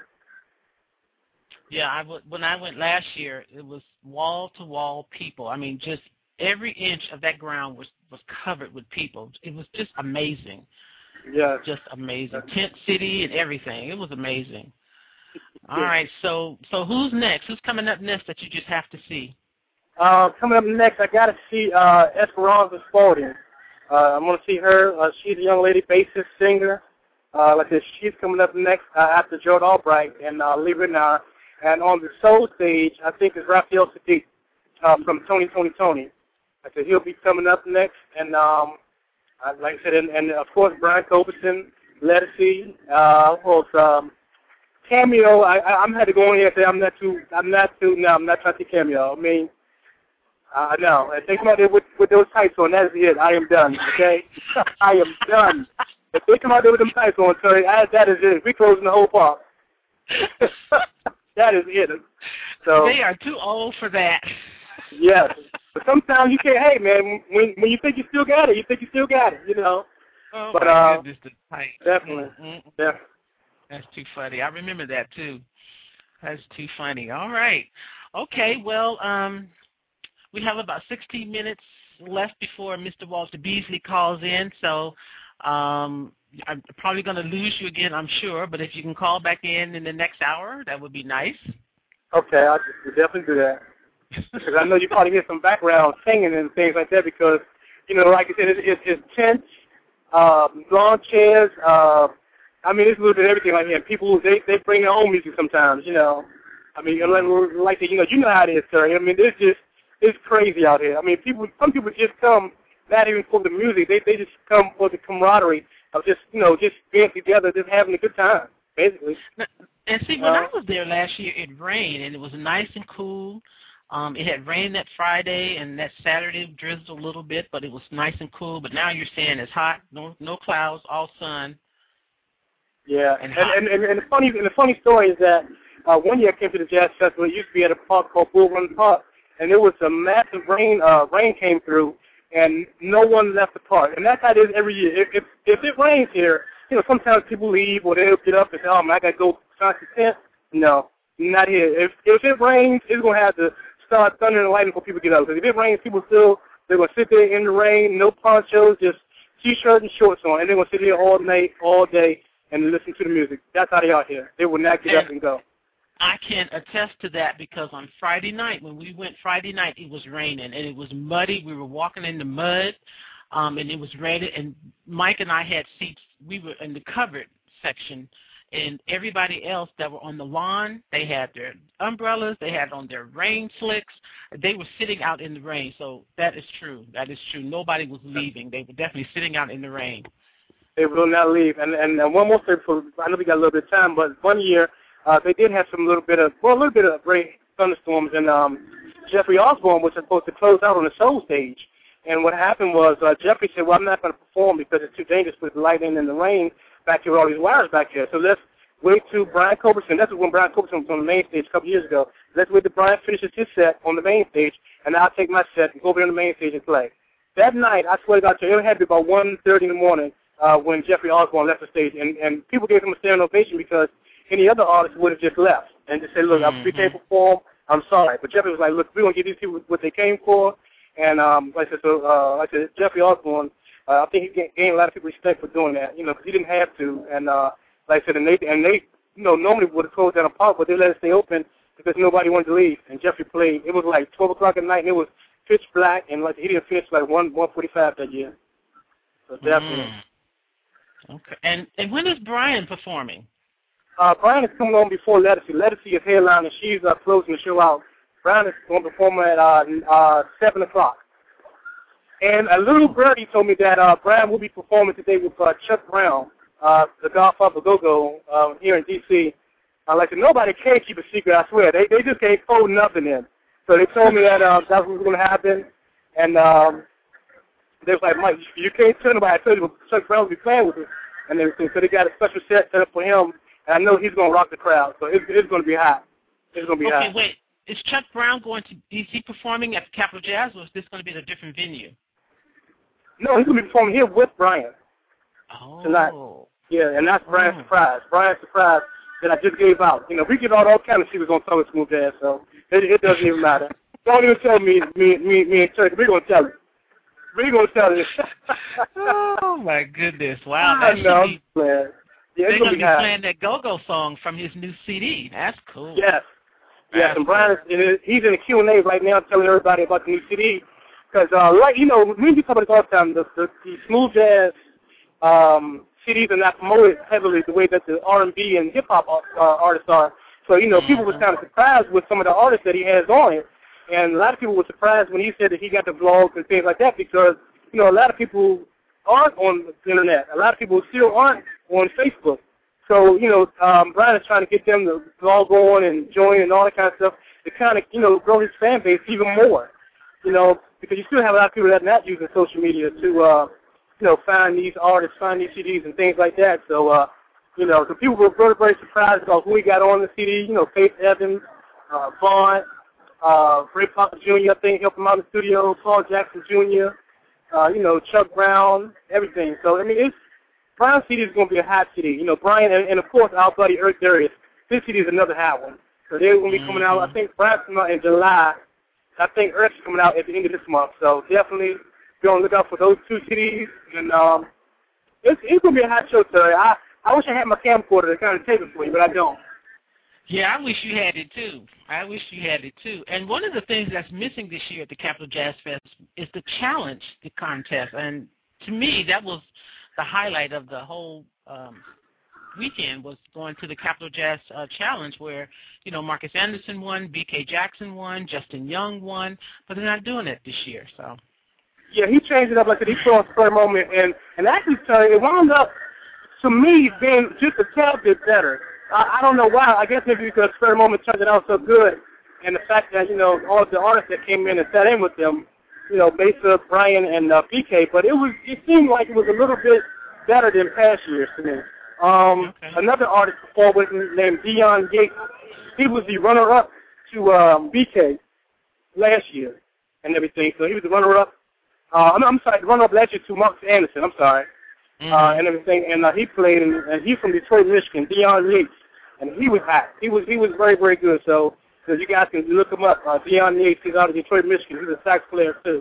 [SPEAKER 5] Yeah, I w- when I went last year, it was wall-to-wall people. I mean, just every inch of that ground was, was covered with people. It was just amazing.
[SPEAKER 6] Yeah.
[SPEAKER 5] Just amazing. Tent city and everything. It was amazing. All right, so so who's next? Who's coming up next that you just have to see?
[SPEAKER 6] Uh, coming up next, I got to see uh, Esperanza Spalding. Uh, I'm going to see her. Uh, she's a young lady, bassist, singer. Uh, like I said, she's coming up next uh, after Jordan Albright and uh, Lee Ridnour. And on the soul stage, I think is Raphael Sadiq uh, from Tony, Tony, Tony. I said he'll be coming up next. And um, I, like I said, and, and of course, Brian Culbertson, Lettucey, uh, of course, um, Cameo. I, I, I'm had to go in here and say I'm not too, I'm not too, no, I'm not trying to Cameo. I mean, uh, no. If they come out there with, with those tights on, that's it. I am done, okay? I am done. If they come out there with them tights on, Tony, I, that is it. We're closing the whole park. That is it. So
[SPEAKER 5] they are too old for that.
[SPEAKER 6] Yes. But sometimes you can't, hey, man, when when you think you still got it, you think you still got it, you know.
[SPEAKER 5] Oh,
[SPEAKER 6] but,
[SPEAKER 5] my
[SPEAKER 6] uh,
[SPEAKER 5] goodness, the tight.
[SPEAKER 6] Definitely.
[SPEAKER 5] Mm-hmm.
[SPEAKER 6] Yeah.
[SPEAKER 5] That's too funny. I remember that, too. That's too funny. All right. Okay, well, um, we have about sixteen minutes left before Mister Walter Beasley calls in, so um, I'm probably going to lose you again, I'm sure, but if you can call back in in the next hour, that would be nice.
[SPEAKER 6] Okay, I'll definitely do that. Because I know you probably hear some background singing and things like that because, you know, like I said, it, it, it's tents, um, lawn chairs. Uh, I mean, it's a little bit of everything like here. People, they, they bring their own music sometimes, you know. I mean, like, like you know, you know how it is, sir. I mean, it's just, it's crazy out here. I mean, people, some people just come, not even for the music. They, they just come for the camaraderie of just, you know, just being together, just having a good time, basically.
[SPEAKER 5] And see, when uh, I was there last year, it rained, and it was nice and cool. Um, it had rained that Friday, and that Saturday drizzled a little bit, but it was nice and cool. But now you're saying it's hot, no no clouds, all sun.
[SPEAKER 6] Yeah,
[SPEAKER 5] and
[SPEAKER 6] and, and, and, and the funny and the funny story is that uh, one year I came to the Jazz Festival. It used to be at a park called Bull Run Park, and there was a massive rain. Uh, rain came through, and no one left the park. And that's how it is every year. If if, if it rains here, you know, sometimes people leave or they'll get up and say, "Oh man, I got to go start the tent." No. Not here. If if it rains, it's gonna have to start thunder and lightning before people get up. Because if it rains, people still they're gonna sit there in the rain, no ponchos, just t-shirts and shorts on, and they're gonna sit here all night, all day, and listen to the music. That's how they are here. They will not get
[SPEAKER 5] and
[SPEAKER 6] up and go.
[SPEAKER 5] I can attest to that because on Friday night, when we went Friday night, it was raining, and it was muddy. We were walking in the mud, um, and it was raining, and Mike and I had seats. We were in the covered section, and everybody else that were on the lawn, they had their umbrellas, they had on their rain slicks. They were sitting out in the rain, so that is true. That is true. Nobody was leaving. They were definitely sitting out in the rain.
[SPEAKER 6] They will not leave. And, and, and one more thing, for, I know we got a little bit of time, but one year, Uh, they did have some little bit of, well, a little bit of great thunderstorms, and um, Jeffrey Osborne was supposed to close out on the soul stage. And what happened was uh, Jeffrey said, well, I'm not going to perform because it's too dangerous with the lightning and the rain back here with all these wires back here. So let's wait till Brian Culbertson. That's when Brian Culbertson was on the main stage a couple years ago. Let's wait till Brian finishes his set on the main stage, and I'll take my set and go over on the main stage and play. That night, I swear to God, it had to be about one thirty in the morning uh, when Jeffrey Osborne left the stage. And, and people gave him a standing ovation because any other artist would have just left and just said, look, mm-hmm. we can't perform, I'm sorry. But Jeffrey was like, look, we're going to give these people what they came for. And um, like I said, so, uh, like I said, Jeffrey Osborne, uh, I think he gained a lot of people's respect for doing that, you know, because he didn't have to. And uh, like I said, and they, and they, you know, normally would have closed down a park, but they let it stay open because nobody wanted to leave. And Jeffrey played. It was like twelve o'clock at night, and it was pitch black, and like he didn't finish like one one forty-five that year. So definitely.
[SPEAKER 5] Mm. Okay. And and when is Brian performing?
[SPEAKER 6] Uh, Brian is coming on before Lettucey. Lettucey is headlining. She's uh, closing the show out. Brian is going to perform at uh, uh, seven o'clock. And a little birdie told me that uh, Brian will be performing today with uh, Chuck Brown, uh, the Godfather Go-Go, uh, here in D C Uh, like, nobody can keep a secret, I swear. They they just can't fold nothing in. So they told me that uh, that's what was going to happen. And um, they was like, Mike, you can't tell nobody. I told you Chuck Brown will be playing with us and everything. So they got a special set set up for him. And I know he's going to rock the crowd, so it's, it's going to be hot. It's going to be
[SPEAKER 5] okay,
[SPEAKER 6] hot.
[SPEAKER 5] Okay, wait. Is Chuck Brown going to, is he performing at the Capitol Jazz, or is this going to be at a different venue?
[SPEAKER 6] No, he's going to be performing here with Brian
[SPEAKER 5] oh.
[SPEAKER 6] tonight. Yeah, and that's Brian's
[SPEAKER 5] oh.
[SPEAKER 6] surprise. Brian's surprise that I just gave out. You know, we get all, all kind of secrets on Talking Smooth Jazz, so it, it doesn't even matter. Don't even tell me, me, me, me and Chuck. We're going to tell it. We're going to tell it.
[SPEAKER 5] Oh, my goodness. Wow.
[SPEAKER 6] I
[SPEAKER 5] that
[SPEAKER 6] know.
[SPEAKER 5] Should be,
[SPEAKER 6] yeah,
[SPEAKER 5] they're
[SPEAKER 6] it's
[SPEAKER 5] going to
[SPEAKER 6] be
[SPEAKER 5] be
[SPEAKER 6] hot.
[SPEAKER 5] playing that Go-Go song from his new C D. That's cool.
[SPEAKER 6] Yes.
[SPEAKER 5] That's
[SPEAKER 6] Yes, and Brian, is, he's in the Q and A right now telling everybody about the new C D. Because, uh, like, you know, we talk about this all the time, the, the, the smooth jazz um, C Ds are not promoted heavily the way that the R and B and hip-hop uh, artists are. So, you know, people was kind of surprised with some of the artists that he has on it. And a lot of people were surprised when he said that he got the vlogs and things like that because, you know, a lot of people aren't on the Internet. A lot of people still aren't on Facebook. So, you know, um, Brian is trying to get them to log on and join and all that kind of stuff to kind of, you know, grow his fan base even more, you know, because you still have a lot of people that are not using social media to, uh, you know, find these artists, find these C Ds and things like that. So, uh, you know, so people were very, very surprised about who he got on the C D, you know, Faith Evans, uh, Vaughn, uh, Ray Parker Junior, I think, helped him out in the studio, Paul Jackson Junior, uh, you know, Chuck Brown, everything. So, I mean, it's, Brian's C D is going to be a hot C D. You know, Brian, and, and of course, our buddy Eric Darius, his C D is another hot one. So they're going to be coming out, I think Brian's coming out in July. I think Eric's coming out at the end of this month. So definitely be on the lookout for those two C Ds. And um, it's, it's going to be a hot show today. I, I wish I had my camcorder to kind of take it for you, but I don't.
[SPEAKER 5] Yeah, I wish you had it, too. I wish you had it, too. And one of the things that's missing this year at the Capitol Jazz Fest is the challenge, the contest. And to me, that was the highlight of the whole um, weekend was going to the Capitol Jazz uh, Challenge where, you know, Marcus Anderson won, B K Jackson won, Justin Young won, but they're not doing it this year, so. Yeah,
[SPEAKER 6] he changed it up like I said. He put on Spur Moment, and, and actually, sorry, it wound up, to me, being just a tad bit better. I, I don't know why. I guess maybe because Spur Moment turned it out so good, and the fact that, you know, all the artists that came in and sat in with them, you know, Mesa, Brian, and uh, B K, but it was it seemed like it was a little bit better than past years to me. Um, okay. Another artist performed with him named Dion Yates. He was the runner-up to um, B K last year and everything, so he was the runner-up. Uh, I'm, I'm sorry, the runner-up last year to Marcus Anderson, I'm sorry, mm-hmm. uh, and everything, and uh, he played, in, and he's from Detroit, Michigan, Dion Yates. and he was hot. He was he was very very good. So, so you guys can look him up. Uh, Deion Yates, he's out of Detroit, Michigan. He's a sax player too.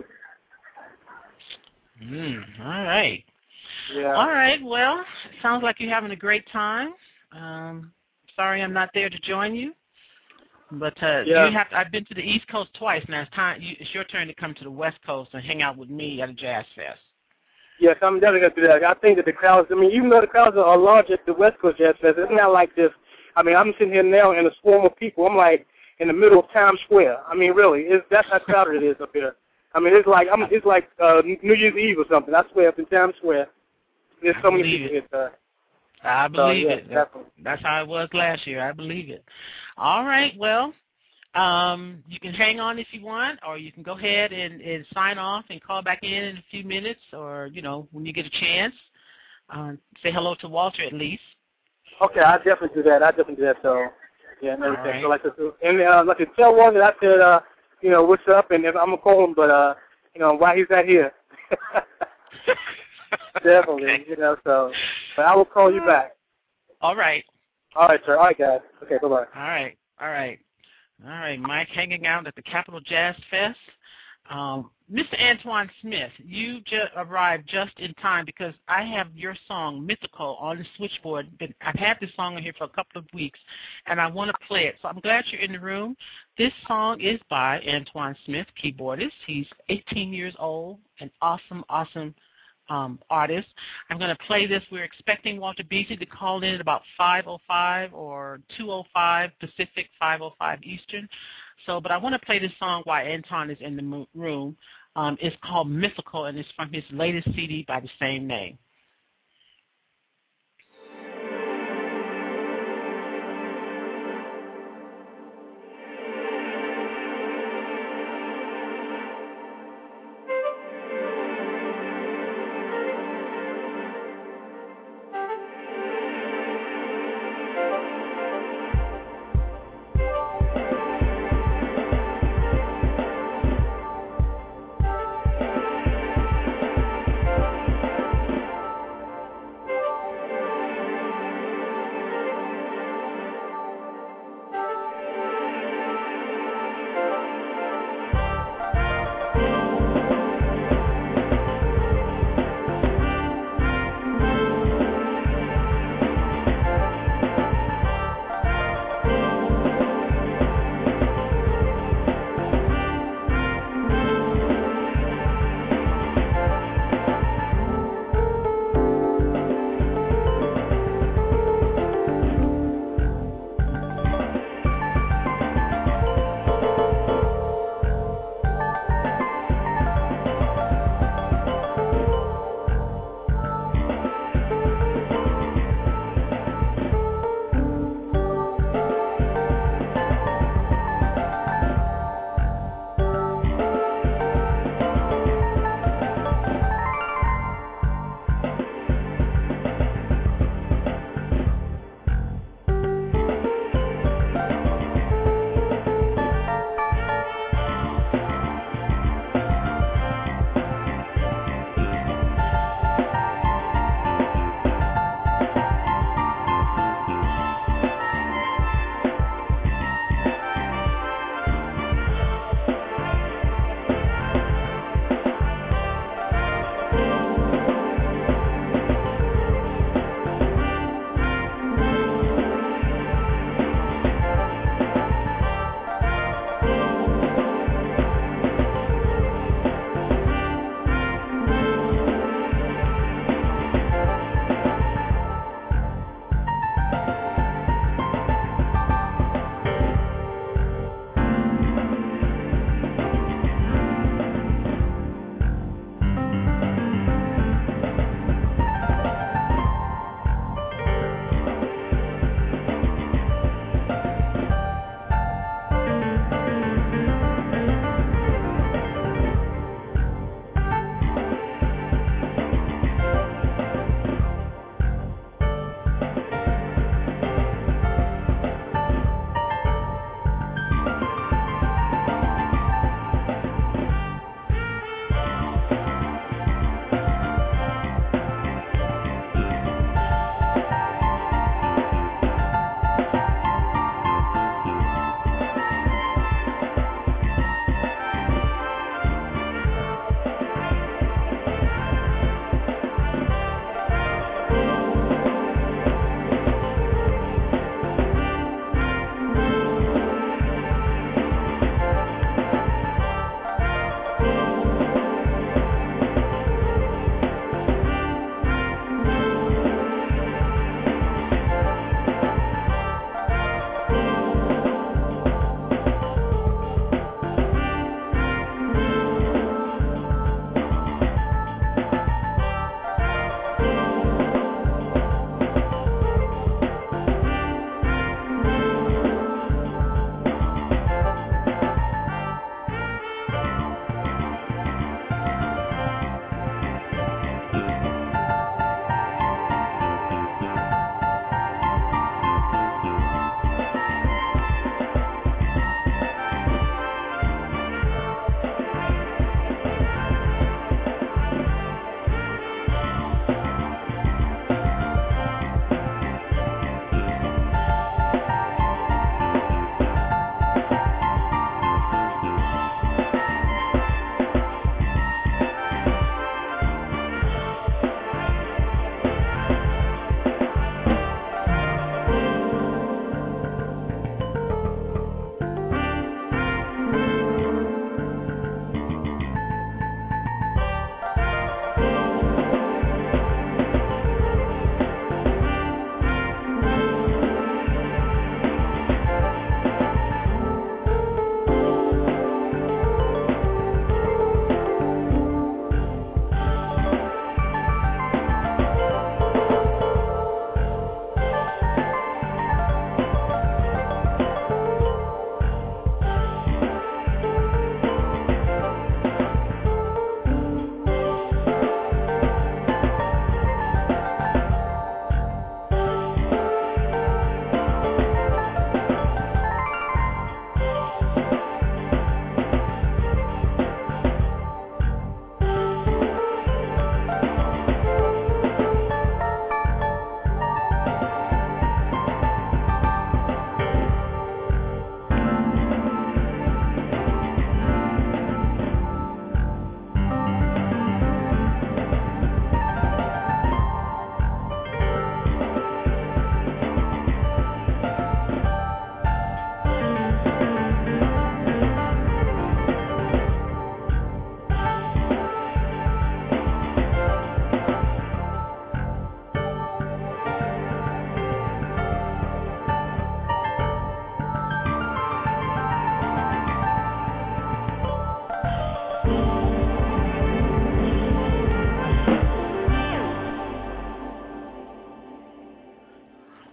[SPEAKER 5] Mm, all right.
[SPEAKER 6] Yeah.
[SPEAKER 5] All right. Well, it sounds like you're having a great time. Um, sorry I'm not there to join you. But uh,
[SPEAKER 6] yeah.
[SPEAKER 5] you have to, I've been to the East Coast twice. Now it's time. You, it's your turn to come to the West Coast and hang out with me at a jazz fest.
[SPEAKER 6] Yes, I'm definitely going to do that. I think that the crowds, I mean, even though the crowds are large at the West Coast Jazz Fest, it's not like this. I mean, I'm sitting here now in a swarm of people. I'm like in the middle of Times Square. I mean, really, it's, that's how crowded it is up here. I mean, it's like I'm, it's like uh, New Year's Eve or something. I swear, up in Times Square, there's so many people here. Uh,
[SPEAKER 5] I believe
[SPEAKER 6] so, yeah,
[SPEAKER 5] it.
[SPEAKER 6] definitely.
[SPEAKER 5] That's how it was last year. I believe it. All right, well, um, you can hang on if you want, or you can go ahead and, and sign off and call back in in a few minutes, or, you know, when you get a chance. Uh, say hello to Walter at least.
[SPEAKER 6] Okay, I'll definitely do that. I'll definitely do that. So, yeah, and everything.
[SPEAKER 5] Right.
[SPEAKER 6] So, like, and uh, like to tell Walter, I said, uh, you know, what's up, and if I'm going to call him, but, uh, you know, why he's not here. Definitely, okay. You know, so, but I will call you back.
[SPEAKER 5] All right.
[SPEAKER 6] All right, sir. All right, guys. Okay, bye-bye.
[SPEAKER 5] All right. All right. All right, Mike, hanging out at the Capitol Jazz Fest. Um, Mister Antoine Smith, you just arrived just in time because I have your song, Mythical, on the switchboard. I've had this song on here for a couple of weeks, and I want to play it. So I'm glad you're in the room. This song is by Antoine Smith, keyboardist. He's eighteen years old, an awesome, awesome um, artist. I'm going to play this. We're expecting Walter Beasley to call in at about five oh five or two oh five Pacific, five oh five Eastern. So, but I want to play this song while Anton is in the room. Um, it's called Mythical, and it's from his latest C D by the same name.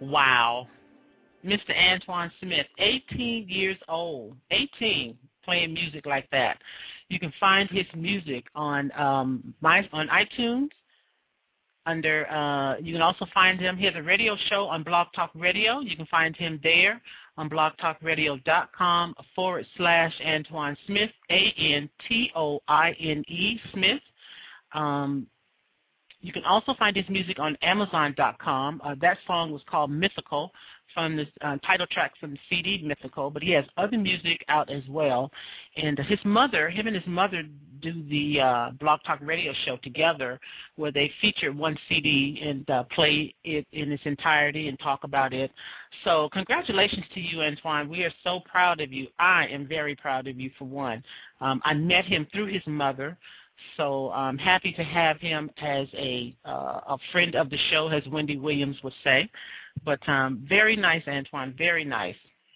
[SPEAKER 5] Wow. Mister Antoine Smith, eighteen years old, eighteen, playing music like that. You can find his music on um, my on iTunes. Under uh, you can also find him. He has a radio show on Blog Talk Radio. You can find him there on blogtalkradio.com forward slash Antoine Smith, A N T O I N E Smith. Um, you can also find his music on Amazon dot com. Uh, that song was called Mythical, from the uh, title track from the C D Mythical, but he has other music out as well. And his mother, him and his mother do the uh, Blog Talk Radio show together, where they feature one C D and uh, play it in its entirety and talk about it. So congratulations to you, Antoine. We are so proud of you. I am very proud of you, for one. Um, I met him through his mother. So I'm happy to have him as a uh, a friend of the show, as Wendy Williams would say. But um, very nice, Antoine, very nice.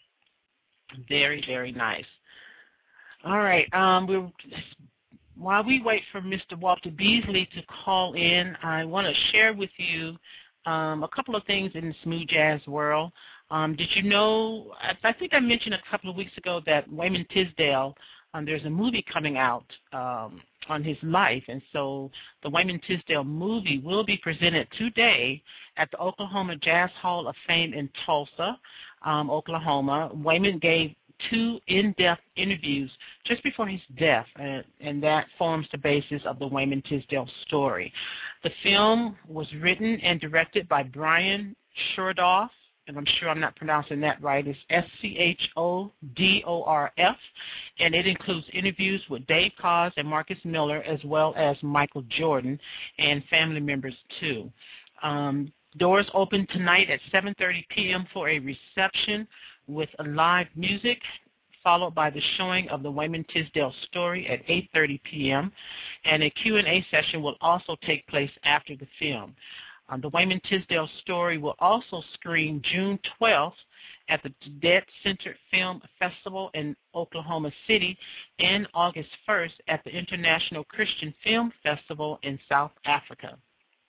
[SPEAKER 5] Very, very nice. All right. Um, we're, while we wait for Mister Walter Beasley to call in, I want to share with you um, a couple of things in the smooth jazz world. Um, did you know, I, I think I mentioned a couple of weeks ago that Wayman Tisdale, um, there's a movie coming out um, on his life, and so the Wayman Tisdale movie will be presented today at the Oklahoma Jazz Hall of Fame in Tulsa, um, Oklahoma. Wayman gave two in-depth interviews just before his death, and, and that forms the basis of the Wayman Tisdale story. The film was written and directed by Brian Schordorf, and I'm sure I'm not pronouncing that right. It's S C H O D O R F, and it includes interviews with Dave Koz and Marcus Miller, as well as Michael Jordan and family members too. Um, doors open tonight at seven thirty p.m. for a reception with a live music, followed by the showing of the Wayman Tisdale story at eight thirty p.m., and a Q and A session will also take place after the film. Um, the Wayman Tisdale story will also screen June twelfth at the Dead Center Film Festival in Oklahoma City and August first at the International Christian Film Festival in South Africa.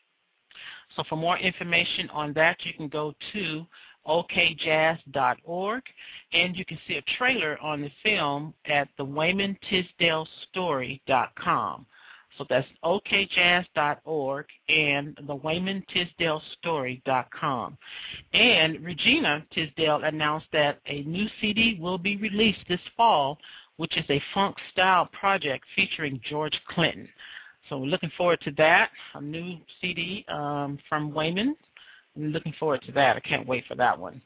[SPEAKER 5] So for more information on that, you can go to O K jazz dot org, and you can see a trailer on the film at the Wayman Tisdale Story dot com. So that's O K jazz dot org and the Wayman Tisdale Story dot com. And Regina Tisdale announced that a new C D will be released this fall, which is a funk-style project featuring George Clinton. So we're looking forward to that, a new C D um, from Wayman. I'm looking forward to that. I can't wait for that one.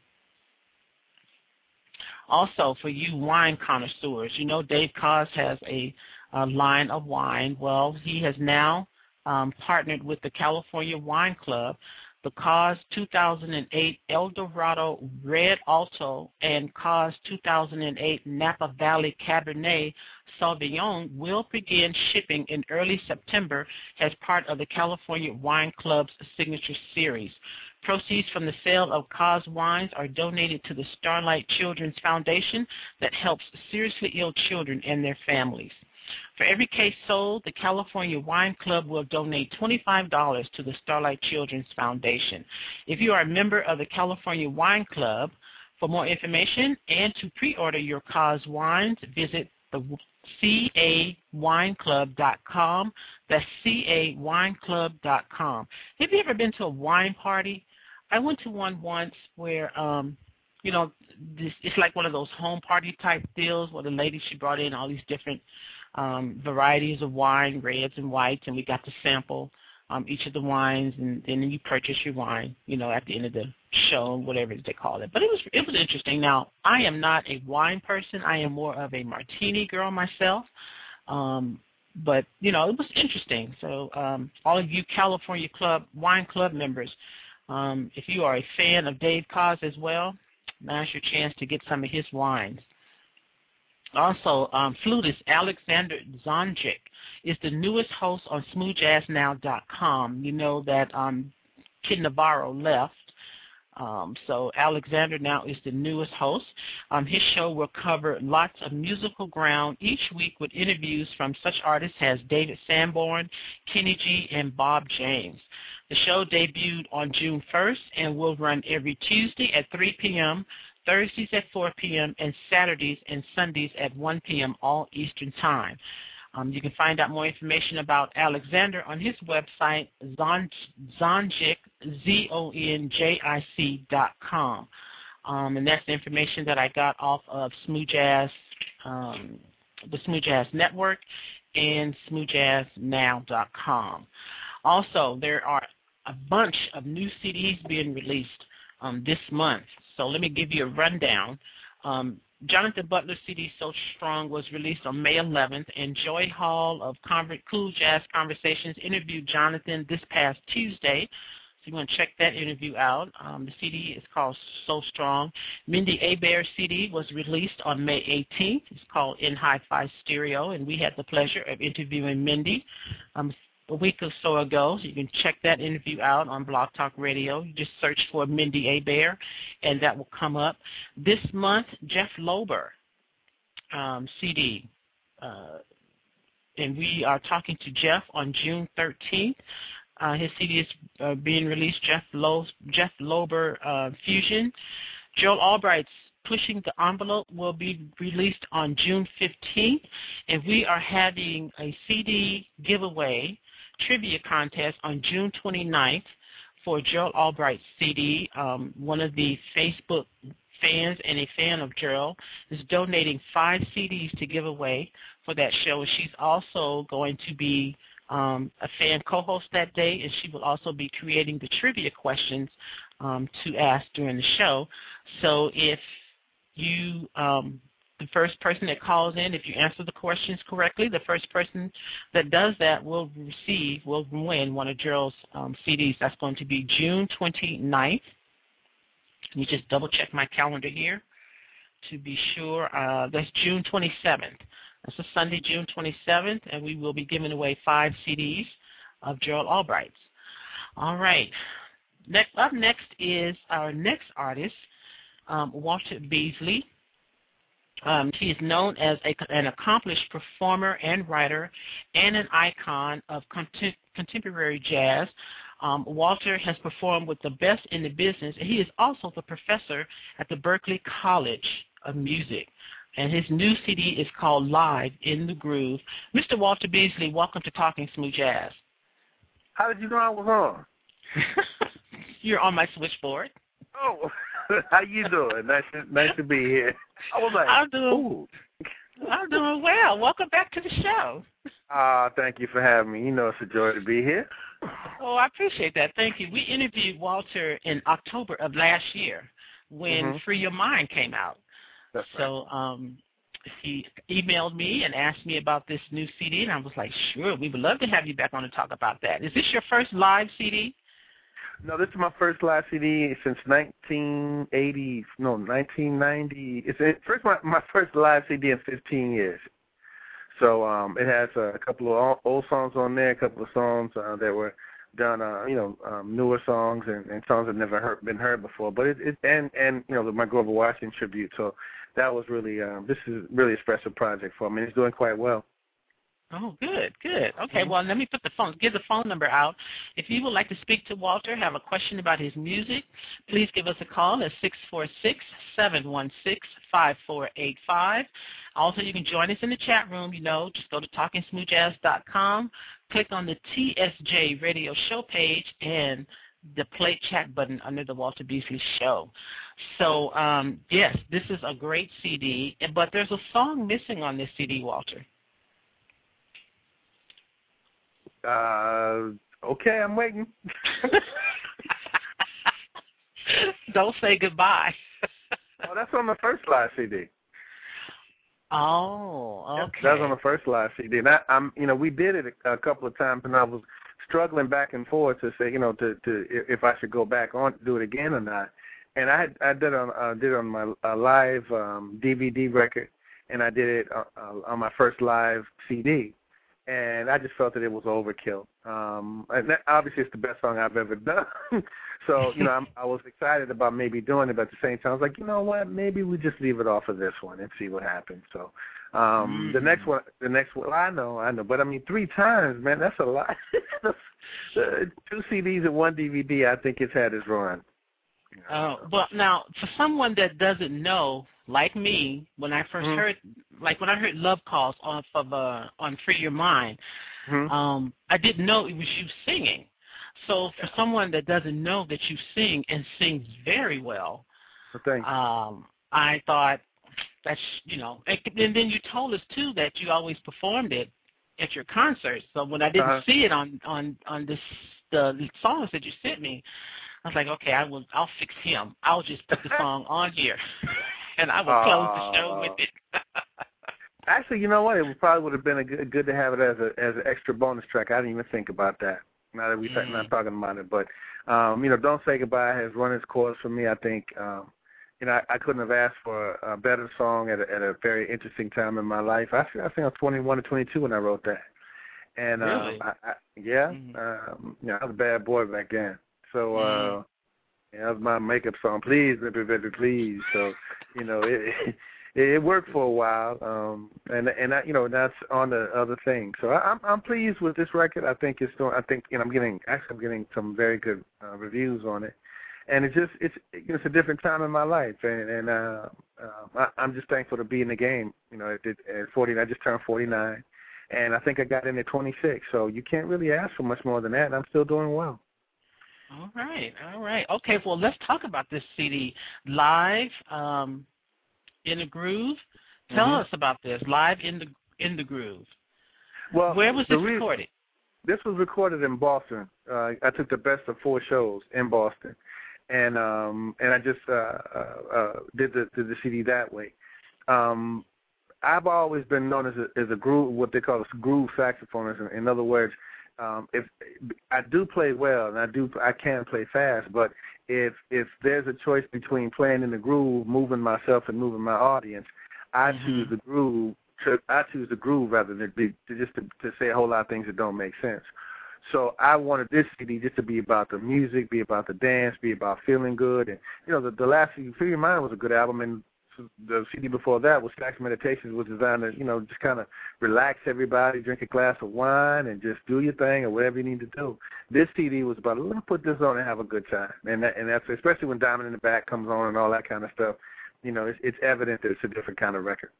[SPEAKER 5] Also, for you wine connoisseurs, you know Dave Koz has a a line of wine. Well, he has now um, partnered with the California Wine Club. The Koz two thousand eight El Dorado Red Alto and Koz two thousand eight Napa Valley Cabernet Sauvignon will begin shipping in early September as part of the California Wine Club's signature series. Proceeds from the sale of Koz wines are donated to the Starlight Children's Foundation that helps seriously ill children and their families. For every case sold, the California Wine Club will donate twenty-five dollars to the Starlight Children's Foundation. If you are a member of the California Wine Club, for more information and to pre-order your Koz wines, visit the C A wine club dot com. That's C A wine club dot com. Have you ever been to a wine party? I went to one once where, um, you know, this, it's like one of those home party type deals where the lady, she brought in all these different um, varieties of wine, reds and whites, and we got to sample um, each of the wines, and, and then you purchase your wine, you know, at the end of the show, whatever they call it. But it was it was interesting. Now, I am not a wine person. I am more of a martini girl myself. Um, but, you know, it was interesting. So um, all of you California Club Wine Club members, um, if you are a fan of Dave Koz as well, now's your chance to get some of his wines. Also, um, flutist Alexander Zonjic is the newest host on smooth jazz now dot com. You know that um, Kid Navarro left. Um, so Alexander now is the newest host. Um, his show will cover lots of musical ground each week with interviews from such artists as David Sanborn, Kenny G, and Bob James. The show debuted on June first and will run every Tuesday at three p.m., Thursdays at four p.m., and Saturdays and Sundays at one p.m., all Eastern Time. Um, you can find out more information about Alexander on his website, Zonjic, Z O N J I C dot com. Um, and that's the information that I got off of Smooth Jazz, um, the Smooth Jazz Network, and smooth jazz now dot com. Also, there are a bunch of new C Ds being released um, this month. So let me give you a rundown. Um, Jonathan Butler's C D, So Strong, was released on May eleventh, and Joy Hall of Conver- Cool Jazz Conversations interviewed Jonathan this past Tuesday. So you want to check that interview out. Um, the C D is called So Strong. Mindy Abair's C D was released on May eighteenth. It's called In Hi-Fi Stereo, and we had the pleasure of interviewing Mindy um, a week or so ago. So you can check that interview out on Blog Talk Radio. You just search for Mindy Abair, and that will come up. This month, Jeff Lober um, C D. Uh, and we are talking to Jeff on June thirteenth. Uh, his C D is uh, being released, Jeff, Lo- Jeff Lober uh, Fusion. Joel Albright's Pushing the Envelope will be released on June fifteenth, and we are having a C D giveaway trivia contest on June twenty-ninth for Joel Albright's C D. Um, one of the Facebook fans and a fan of Joel is donating five C Ds to give away for that show. She's also going to be Um, a fan co-host that day, and she will also be creating the trivia questions um, to ask during the show. So if you, um, the first person that calls in, if you answer the questions correctly, the first person that does that will receive, will win one of Gerald's um, C Ds. That's going to be June twenty-ninth. Let me just double check my calendar here to be sure. Uh, that's June twenty-seventh. That's a Sunday, June twenty-seventh, and we will be giving away five C Ds of Gerald Albright's. All right. Next, up next is our next artist, um, Walter Beasley. Um, he is known as a, an accomplished performer and writer and an icon of contem- contemporary jazz. Um, Walter has performed with the best in the business, and he is also the professor at the Berklee College of Music. And his new C D is called Live in the Groove. Mister Walter Beasley, welcome to Talking Smooth Jazz.
[SPEAKER 9] How did you know I was on?
[SPEAKER 5] You're on my switchboard.
[SPEAKER 9] Oh, how you doing? Nice, to, nice to be here. I was like,
[SPEAKER 5] I'm doing,
[SPEAKER 9] ooh.
[SPEAKER 5] I'm doing well. Welcome back to the show.
[SPEAKER 9] Ah, uh, thank you for having me. You know it's a joy to be here.
[SPEAKER 5] Oh, I appreciate that. Thank you. We interviewed Walter in October of last year when
[SPEAKER 9] mm-hmm.
[SPEAKER 5] Free Your Mind came out.
[SPEAKER 9] That's
[SPEAKER 5] so
[SPEAKER 9] right.
[SPEAKER 5] um, he emailed me and asked me about this new C D, and I was like, sure, we would love to have you back on to talk about that. Is this your first live C D?
[SPEAKER 9] No, this is my first live C D since nineteen eighty, no, nineteen ninety. It's it, first my, my first live C D in fifteen years. So um, it has a couple of old songs on there, a couple of songs uh, that were done, uh, you know, um, newer songs and, and songs that never heard, been heard before. But it, it and and you know my Grover Washington tribute. So that was really um, this is really a special project for me. It's doing quite well.
[SPEAKER 5] Oh, good, good. Okay, well, let me put the phone, give the phone number out. If you would like to speak to Walter, have a question about his music, please give us a call at six four six, seven one six, five four eight five. Also, you can join us in the chat room. You know, just go to talking smooth jazz dot com, click on the T S J radio show page, and the play chat button under the Walter Beasley Show. So, um, yes, this is a great C D, but there's a song missing on this C D, Walter.
[SPEAKER 9] Uh, okay, I'm waiting.
[SPEAKER 5] Don't say goodbye.
[SPEAKER 9] Oh, that's on the first live C D.
[SPEAKER 5] Oh, okay.
[SPEAKER 9] That was on the first live C D. And I, I'm, you know, we did it a, a couple of times, and I was struggling back and forth to say, you know, to, to if I should go back on to do it again or not. And I had, I did on uh, did on my uh, live um, D V D record, and I did it uh, uh, on my first live C D. And I just felt that it was overkill. Um, and that, obviously, it's the best song I've ever done. So, you know, I'm, I was excited about maybe doing it, but at the same time, I was like, you know what, maybe we just leave it off of this one and see what happens. So Um,
[SPEAKER 5] mm.
[SPEAKER 9] The next one, the next one, I know, I know, but I mean, three times, man, that's a lot. Two C Ds and one D V D, I think it's had its run.
[SPEAKER 5] Uh, well, now, for someone that doesn't know, like me, when I first
[SPEAKER 9] mm-hmm.
[SPEAKER 5] heard, like when I heard Love Calls off of uh, on Free Your Mind,
[SPEAKER 9] mm-hmm.
[SPEAKER 5] um, I didn't know it was you singing. So for someone that doesn't know that you sing and sings very well,
[SPEAKER 9] well,
[SPEAKER 5] um, I thought that's, you know, and, and then you told us, too, that you always performed it at your concerts. So when I didn't
[SPEAKER 9] uh-huh.
[SPEAKER 5] see it on, on, on this, the songs that you sent me, I was like, okay, I will, I'll fix him. I'll just put the song on here, and I will uh, close the show with it.
[SPEAKER 9] Actually, you know what? It probably would have been a good, good to have it as a as an extra bonus track. I didn't even think about that. Now that we're mm-hmm. not talking about it, but um, you know, Don't Say Goodbye has run its course for me. I think um, you know I, I couldn't have asked for a better song at a, at a very interesting time in my life. I, I think I was twenty-one or twenty-two when I wrote that, and
[SPEAKER 5] really?
[SPEAKER 9] um, I, I, yeah,
[SPEAKER 5] mm-hmm.
[SPEAKER 9] um, you know, I was a bad boy back then. So uh, yeah, that was my makeup song. Please, baby, baby, please. So you know, it, it it worked for a while, um, and and I, you know, that's on the other thing. So I, I'm I'm pleased with this record. I think it's doing. I think you know I'm getting actually I'm getting some very good uh, reviews on it, and it's just it's it's a different time in my life, and and uh, uh, I, I'm just thankful to be in the game. You know, at, at forty, I just turned forty-nine, and I think I got in at twenty-six. So you can't really ask for much more than that, and I'm still doing well.
[SPEAKER 5] All right, all right. Okay, well, let's talk about this C D. Live um, in the Groove. Tell
[SPEAKER 9] mm-hmm.
[SPEAKER 5] us about this. Live in the in the Groove.
[SPEAKER 9] Well,
[SPEAKER 5] where was this
[SPEAKER 9] re-
[SPEAKER 5] recorded?
[SPEAKER 9] This was recorded in Boston. Uh, I took the best of four shows in Boston, and um, and I just uh, uh, uh, did the did the C D that way. Um, I've always been known as a, as a groove, what they call a groove saxophonist. In, in other words, um, if I do play well and I do I can play fast, but if if there's a choice between playing in the groove, moving myself, and moving my audience, I mm-hmm. choose the groove. To, I choose the groove rather than be, to just to, to say a whole lot of things that don't make sense. So I wanted this C D just to be about the music, be about the dance, be about feeling good. And you know, the, the last C D, Free Your Mind, was a good album, and the C D before that was Sax Meditations, was designed to, you know, just kind of relax everybody, drink a glass of wine, and just do your thing or whatever you need to do. This C D was about, let me put this on and have a good time. And that, and that's especially when Diamond in the Back comes on and all that kind of stuff. You know, it's, it's evident that it's a different kind of record.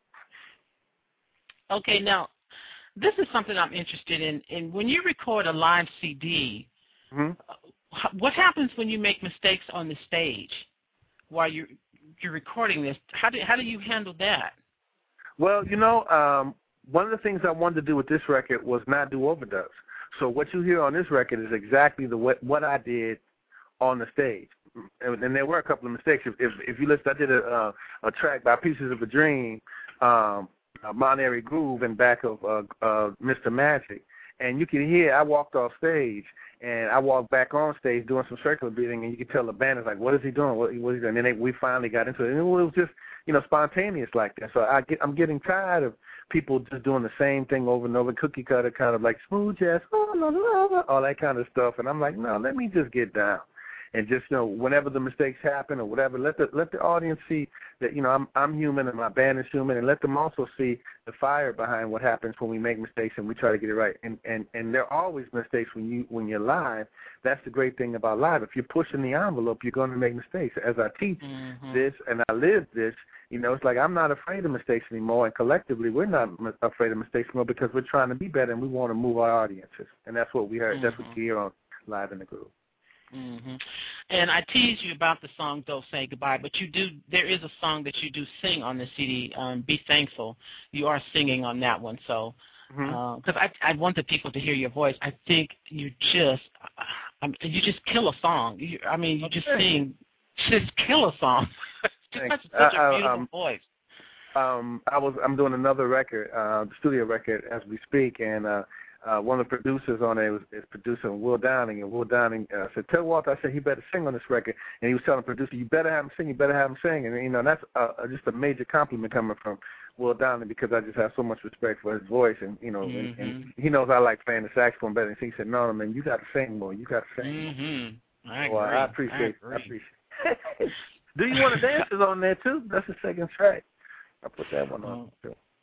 [SPEAKER 5] Okay, now, this is something I'm interested in. And when you record a live C D,
[SPEAKER 9] mm-hmm.
[SPEAKER 5] what happens when you make mistakes on the stage while you're, you're recording this? How do, how do you handle that?
[SPEAKER 9] Well, you know, um, one of the things I wanted to do with this record was not do overdubs. So what you hear on this record is exactly the what, what I did on the stage. And, and there were a couple of mistakes. If, if, if you listen, I did a, uh, a track by Pieces of a Dream, um, Uh, Monterey Groove in back of uh, uh, Mister Magic, and you can hear I walked off stage and I walked back on stage doing some circular beating, and you could tell the band is like, "What is he doing? What, what is he doing?" And then they, we finally got into it, and it was just you know spontaneous like that. So I get, I'm getting tired of people just doing the same thing over and over, cookie cutter kind of like smooth jazz, all that kind of stuff, and I'm like, no, let me just get down. And just you know, whenever the mistakes happen or whatever, let the let the audience see that you know I'm I'm human and my band is human, and let them also see the fire behind what happens when we make mistakes and we try to get it right. And and and there are always mistakes when you when you're live. That's the great thing about live. If you're pushing the envelope, you're going to make mistakes. As I teach mm-hmm. this and I live this, you know, it's like I'm not afraid of mistakes anymore. And collectively, we're not afraid of mistakes anymore because we're trying to be better and we want to move our audiences. And that's what we heard. Mm-hmm. That's what you hear on Live in the Groove.
[SPEAKER 5] Mm-hmm. And I teased you about the song "Don't Say Goodbye," but you do. There is a song that you do sing on the C D. Um, "Be Thankful." You are singing on that one, so because mm-hmm. uh, I I want the people to hear your voice. I think you just uh, you just kill a song. You, I mean, you just sing, just kill a song. just such, such a beautiful
[SPEAKER 9] um,
[SPEAKER 5] voice.
[SPEAKER 9] Um, I was I'm doing another record, uh, the studio record as we speak, and. Uh, Uh, one of the producers on it was, is producer Will Downing, and Will Downing uh, said, "Tell Walter, I said he better sing on this record." And he was telling the producer, "You better have him sing. You better have him sing." And you know that's uh, just a major compliment coming from Will Downing because I just have so much respect for his voice, and you know, mm-hmm. and, and he knows I like playing the saxophone better. And he said, "No, no, man, you got to sing more. You got to sing."
[SPEAKER 5] Mm-hmm. I agree.
[SPEAKER 9] Well, I appreciate.
[SPEAKER 5] I, agree.
[SPEAKER 9] I appreciate. Do You Want to Dance is on there too? That's the second track. I put that one on too.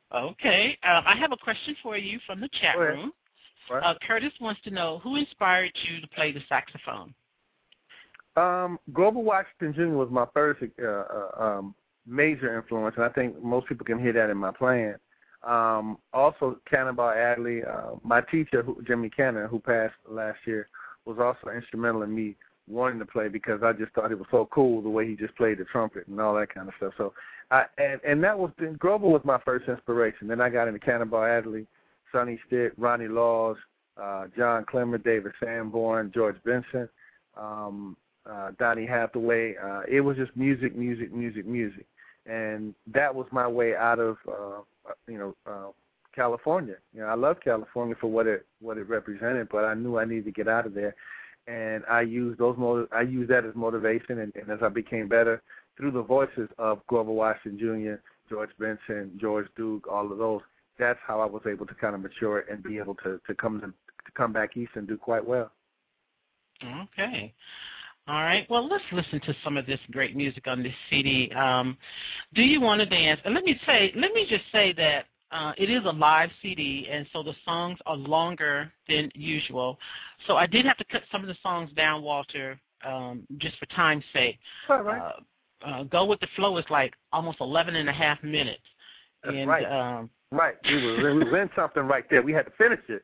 [SPEAKER 5] Okay. Um, I have a question for you from the chat room.
[SPEAKER 9] Right.
[SPEAKER 5] Uh, Curtis wants to know, who inspired you to play the saxophone?
[SPEAKER 9] Um, Grover Washington Junior was my first uh, uh, um, major influence, and I think most people can hear that in my playing. Um, also, Cannonball Adderley, uh, my teacher, who, Jimmy Cannon, who passed last year, was also instrumental in me wanting to play because I just thought it was so cool the way he just played the trumpet and all that kind of stuff. So, I, and and that was Grover was my first inspiration. Then I got into Cannonball Adderley, Sonny Stitt, Ronnie Laws, uh, John Clemmer, David Sanborn, George Benson, um, uh, Donny Hathaway. Uh, it was just music, music, music, music, and that was my way out of uh, you know uh, California. You know, I love California for what it what it represented, but I knew I needed to get out of there. And I used those motiv- I used that as motivation, and, and as I became better through the voices of Grover Washington Junior, George Benson, George Duke, all of those. That's how I was able to kind of mature and be able to, to come to, to come back east and do quite well.
[SPEAKER 5] Okay. All right. Well, let's listen to some of this great music on this C D. Um, Do You Want to Dance? And let me say, let me just say that Uh, it is a live C D, and so the songs are longer than usual. So I did have to cut some of the songs down, Walter, um, just for time's sake.
[SPEAKER 9] All right.
[SPEAKER 5] Uh, uh, Go With the Flow is like almost eleven and a half minutes.
[SPEAKER 9] That's
[SPEAKER 5] and,
[SPEAKER 9] right.
[SPEAKER 5] Um,
[SPEAKER 9] right. We were, we were in something right there. We had to finish it.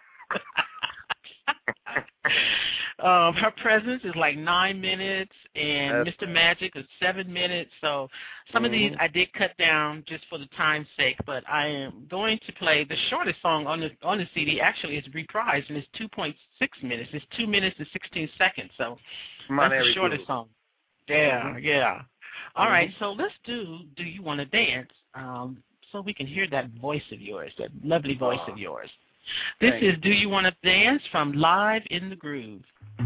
[SPEAKER 5] um, Her Presence is like nine minutes, and
[SPEAKER 9] That's
[SPEAKER 5] Mister Magic is seven minutes. So some
[SPEAKER 9] mm-hmm.
[SPEAKER 5] of these I did cut down just for the time's sake, but I am going to play the shortest song on the on the C D. Actually, it's reprised, and it's two point six minutes. It's two minutes and sixteen seconds. So that's the shortest song. Yeah, mm-hmm. yeah. All mm-hmm. right, so let's do Do You Want to Dance, um, so we can hear that voice of yours, that lovely voice oh. of yours. This Thanks. is Do You Want to Dance from Live in the Groove.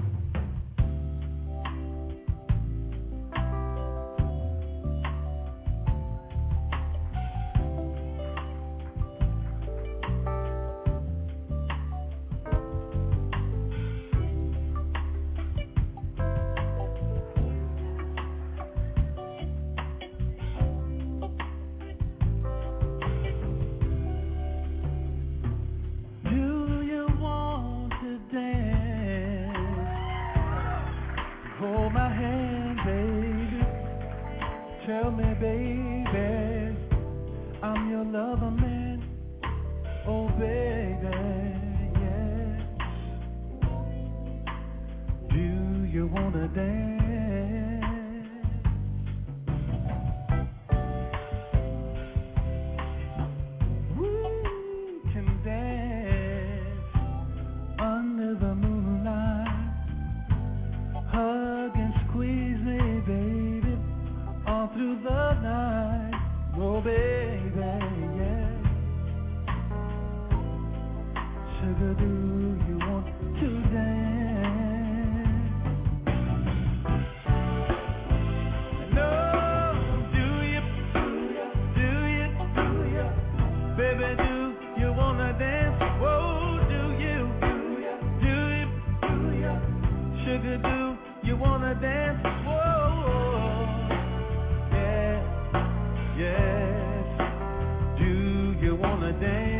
[SPEAKER 8] Tell me, baby, I'm your lover, man. Oh, baby, yes. Do you wanna dance? We can dance under the moonlight. Hug and squeeze me, baby, all through the night. Oh, baby, yeah. Sugar, do you want to dance? No, do you, do you, do you, baby, do you wanna dance? Whoa, do you, do you, do you, sugar, do you wanna dance? Whoa, yeah, yes, do you wanna dance?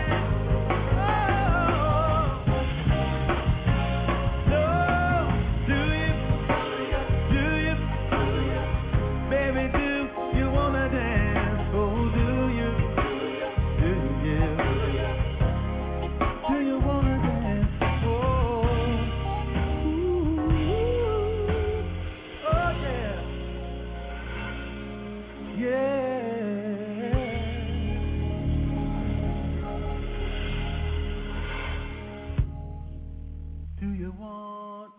[SPEAKER 8] Do want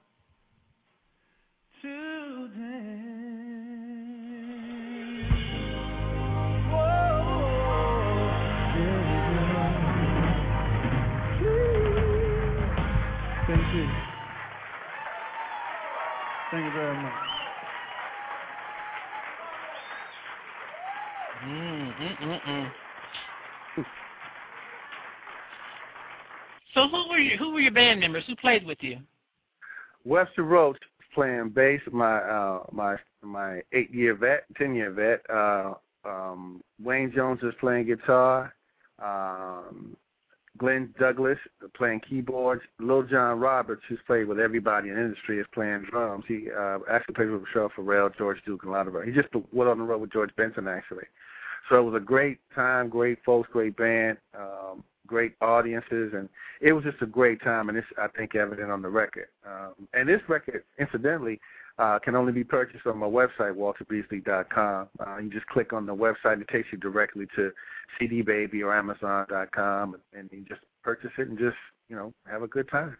[SPEAKER 8] to dance. Whoa, yeah. Thank you. Thank you very much.
[SPEAKER 5] Mm, mm, mm, mm. So who were you? Who were your band members? Who played with you?
[SPEAKER 9] Webster Roach playing bass. My uh, my my eight year vet, ten year vet. Uh, um, Wayne Jones is playing guitar. Um, Glenn Douglas playing keyboards. Lil John Roberts, who's played with everybody in the industry, is playing drums. He uh, actually plays with Michelle Farrell, George Duke, and a lot of them. He just went on the road with George Benson, actually. So it was a great time, great folks, great band, um, great audiences, and it was just a great time, and it's, I think, evident on the record. Um, and this record, incidentally, uh, can only be purchased on my website, walter beasley dot com. Uh, you just click on the website, and it takes you directly to C D Baby or Amazon dot com, and, and you just purchase it and just, you know, have a good time.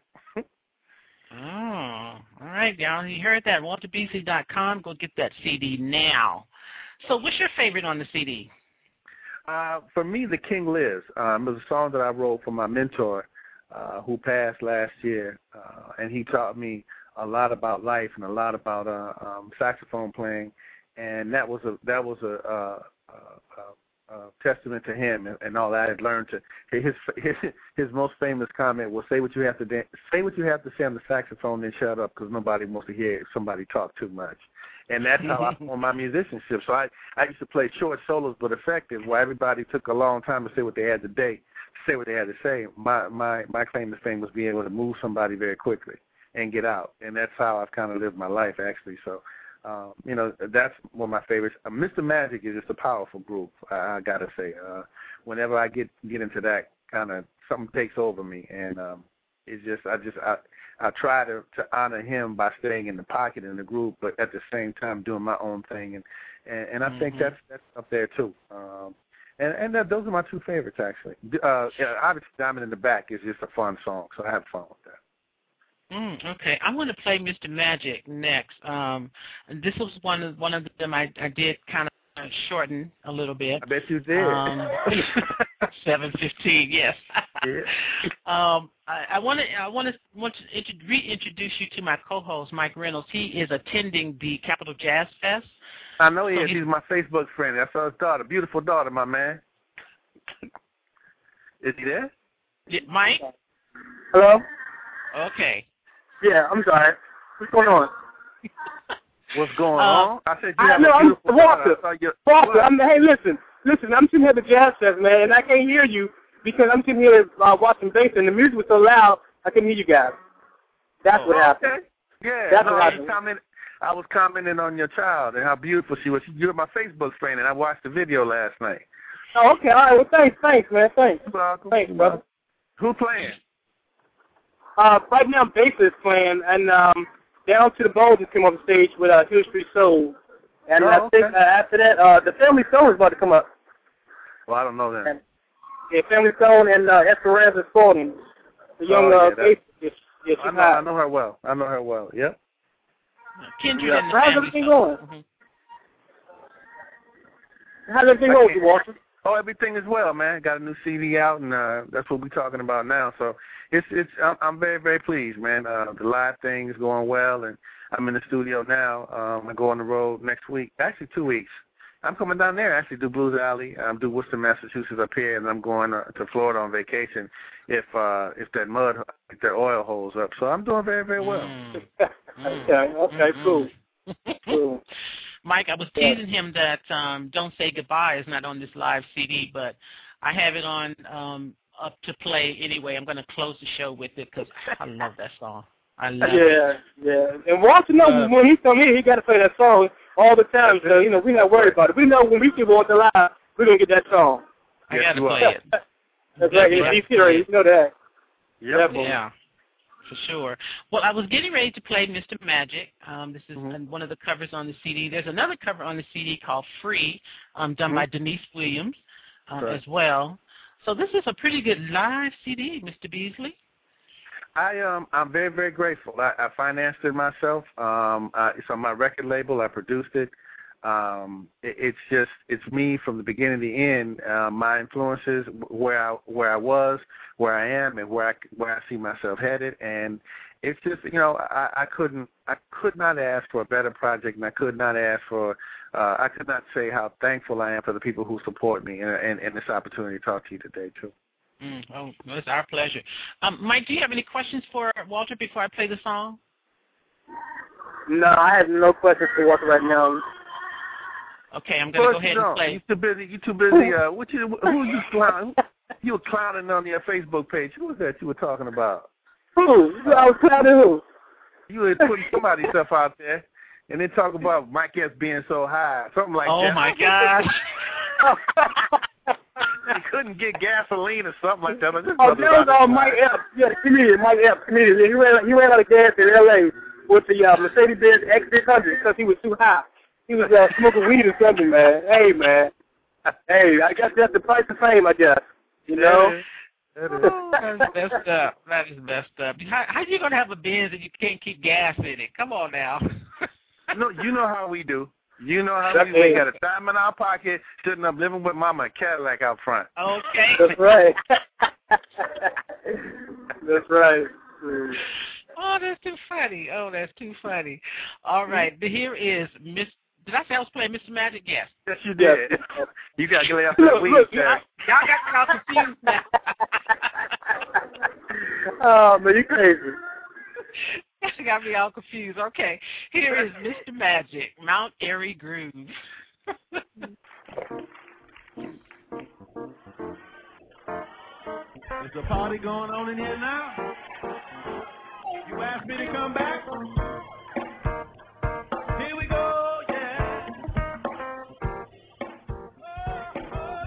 [SPEAKER 5] Oh, all right, y'all. You heard that. walter beasley dot com. Go get that C D now. So what's your favorite on the C D?
[SPEAKER 9] Uh, for me, The King Lives. Um, it was a song that I wrote for my mentor uh, who passed last year, uh, and he taught me a lot about life and a lot about uh, um, saxophone playing, and that was a that was a, uh, uh, uh, uh, testament to him and, and all that I had learned. To his his his most famous comment was, "Say what you have to da- say what you have to say on the saxophone, then shut up, because nobody wants to hear somebody talk too much." And that's how I formed my musicianship. So I, I used to play short solos but effective, where everybody took a long time to say what they had to say, say what they had to say. My my my claim to fame was being able to move somebody very quickly and get out, and that's how I've kind of lived my life, actually. So, um, you know, that's one of my favorites. Uh, Mister Magic is just a powerful group, I, I gotta say. Uh, whenever I get get into that kind of, something takes over me, and um, it's just I just I. I try to, to honor him by staying in the pocket in the group, but at the same time doing my own thing, and and, and I mm-hmm. think that's that's up there too. Um, and and that, those are my two favorites, actually. Uh, yeah, obviously, Diamond in the Back is just a fun song, so I have fun with that.
[SPEAKER 5] Mm, okay, I want to play Mister Magic next. Um, and this was one of one of them I, I did kind of shorten a little bit.
[SPEAKER 9] I bet you did.
[SPEAKER 5] Um, seven fifteen, yes.
[SPEAKER 9] Yeah.
[SPEAKER 5] um, I, I want to I want to want to int- reintroduce you to my co-host Mike Reynolds. He is attending the Capital Jazz Fest.
[SPEAKER 9] I know he
[SPEAKER 5] so
[SPEAKER 9] is. He's my Facebook friend. I saw his daughter, beautiful daughter, my man. Is he there?
[SPEAKER 5] Yeah, Mike.
[SPEAKER 6] Hello.
[SPEAKER 5] Okay.
[SPEAKER 6] Yeah, I'm sorry. What's going on?
[SPEAKER 9] What's going
[SPEAKER 6] uh,
[SPEAKER 9] on? I said you
[SPEAKER 6] I
[SPEAKER 9] have
[SPEAKER 6] know,
[SPEAKER 9] a
[SPEAKER 6] I'm
[SPEAKER 9] beautiful
[SPEAKER 6] Walter.
[SPEAKER 9] daughter. Your,
[SPEAKER 6] Walter, I'm, hey, listen, listen. I'm sitting here at the Jazz Fest, man, and I can't hear you because I'm sitting here uh, watching bass, and the music was so loud I couldn't hear you guys. That's
[SPEAKER 9] oh,
[SPEAKER 6] what happened.
[SPEAKER 9] Okay. Yeah,
[SPEAKER 6] That's
[SPEAKER 9] no,
[SPEAKER 6] what
[SPEAKER 9] I,
[SPEAKER 6] happened.
[SPEAKER 9] was comment, I was commenting on your child and how beautiful she was. You're my Facebook friend, and I watched the video last night.
[SPEAKER 6] Oh, okay. All right. Well, thanks, thanks, man. Thanks.
[SPEAKER 9] You're welcome.
[SPEAKER 6] Thanks, brother.
[SPEAKER 9] Who playing?
[SPEAKER 6] Uh, right now, bass is playing, and um, Down to the Bone just came off the stage with uh, Hill Street Soul. And
[SPEAKER 9] oh,
[SPEAKER 6] I think
[SPEAKER 9] okay.
[SPEAKER 6] uh, after that, uh, the Family Stone is about to come up.
[SPEAKER 9] Well, I don't know that.
[SPEAKER 6] And, yeah, Family Stone and uh, Esperanza Spalding. The young
[SPEAKER 9] oh,
[SPEAKER 6] uh,
[SPEAKER 9] yeah,
[SPEAKER 6] bass. Yeah, yeah,
[SPEAKER 9] I, know, I know her well. I know her well. Yep.
[SPEAKER 5] Kindred
[SPEAKER 6] yeah.
[SPEAKER 5] and the
[SPEAKER 6] How's
[SPEAKER 5] Family
[SPEAKER 6] everything
[SPEAKER 5] Stone.
[SPEAKER 6] going?
[SPEAKER 5] Mm-hmm.
[SPEAKER 6] How's everything going with you, Walter?
[SPEAKER 9] Oh, everything is well, man. Got a new C D out, and uh, that's what we're talking about now. So it's it's I'm, I'm very very pleased, man. Uh, the live thing is going well, and I'm in the studio now. Um, I go on the road next week, actually two weeks. I'm coming down there actually do Blues Alley. I'm do Worcester, Massachusetts up here, and I'm going uh, to Florida on vacation if uh, if that mud, if that oil holds up. So I'm doing very very well.
[SPEAKER 5] Mm.
[SPEAKER 6] okay, okay,
[SPEAKER 5] mm-hmm.
[SPEAKER 6] cool. cool.
[SPEAKER 5] Mike, I was teasing him that um, Don't Say Goodbye is not on this live C D, but I have it on um, up to play anyway. I'm going to close the show with it because I love that song. I love
[SPEAKER 6] yeah,
[SPEAKER 5] it.
[SPEAKER 6] Yeah, yeah. And Walter knows uh, when he come here, he got to play that song all the time. So, you know, we're not worried about it. We know when we get Walter live, we're going to get that song.
[SPEAKER 5] I got to play it.
[SPEAKER 6] That's right. Yeah, he's here. You know that.
[SPEAKER 9] Yep.
[SPEAKER 5] Yeah. For sure. Well, I was getting ready to play Mister Magic. Um, this is
[SPEAKER 9] mm-hmm.
[SPEAKER 5] one of the covers on the C D. There's another cover on the C D called Free, um, done mm-hmm. by Denise Williams um, right. as well. So this is a pretty good live C D, Mister Beasley.
[SPEAKER 9] I um I'm very very grateful. I, I financed it myself. Um, I, it's on my record label. I produced it. Um, it, it's just it's me from the beginning to the end. Uh, my influences, where I where I was, where I am, and where I where I see myself headed. And it's just you know I, I couldn't I could not ask for a better project, and I could not ask for uh, I could not say how thankful I am for the people who support me and, and, and this opportunity to talk to you today too.
[SPEAKER 5] Mm, oh, it's our pleasure. Um, Mike, do you have any questions for Walter before I play the song?
[SPEAKER 6] No, I have no questions for Walter right now.
[SPEAKER 5] Okay, I'm going to go ahead
[SPEAKER 9] you
[SPEAKER 5] and play.
[SPEAKER 9] You too busy. You too busy. Uh, what you? Who you clowning? You were clowning on your Facebook page. Who was that you were talking about?
[SPEAKER 6] Who? I was clowning who?
[SPEAKER 9] You were putting somebody's stuff out there, and then talk about Mike S being so high, something like
[SPEAKER 5] oh
[SPEAKER 9] that.
[SPEAKER 5] Oh my gosh.
[SPEAKER 9] He couldn't get gasoline or something like that.
[SPEAKER 6] Oh, that was all Mike Epps. Yeah, the comedian, Mike Epps, comedian. He ran, he ran out of gas in L A with the uh, Mercedes-Benz X six hundred because he was too high. He was uh, smoking weed or something, man. Hey, man. Hey, I guess that's the price of fame, I guess. You know?
[SPEAKER 5] Oh, that's messed up. That is messed up. How, how you going to have a Benz and you can't keep gas in it? Come on now.
[SPEAKER 9] No, you know how we do. You know how
[SPEAKER 6] That's
[SPEAKER 9] we, we
[SPEAKER 6] it.
[SPEAKER 9] got a dime in our pocket, sitting up living with Mama, a Cadillac out front.
[SPEAKER 5] Okay.
[SPEAKER 6] That's right. That's right. Mm.
[SPEAKER 5] Oh, that's too funny. Oh, that's too funny. All right, but here is Miss. Did I say I was playing Mister Magic? Yes.
[SPEAKER 9] Yes, you did.
[SPEAKER 6] Yes.
[SPEAKER 9] You got to lay off that weed,
[SPEAKER 5] y'all, y'all got me all confused now.
[SPEAKER 6] Oh, man, you crazy.
[SPEAKER 5] You got me all confused. Okay, here is Mister Magic, Mount Airy Groove.
[SPEAKER 10] There's a party going on in here now. You asked me to come back. Here we go, yeah. Oh, oh,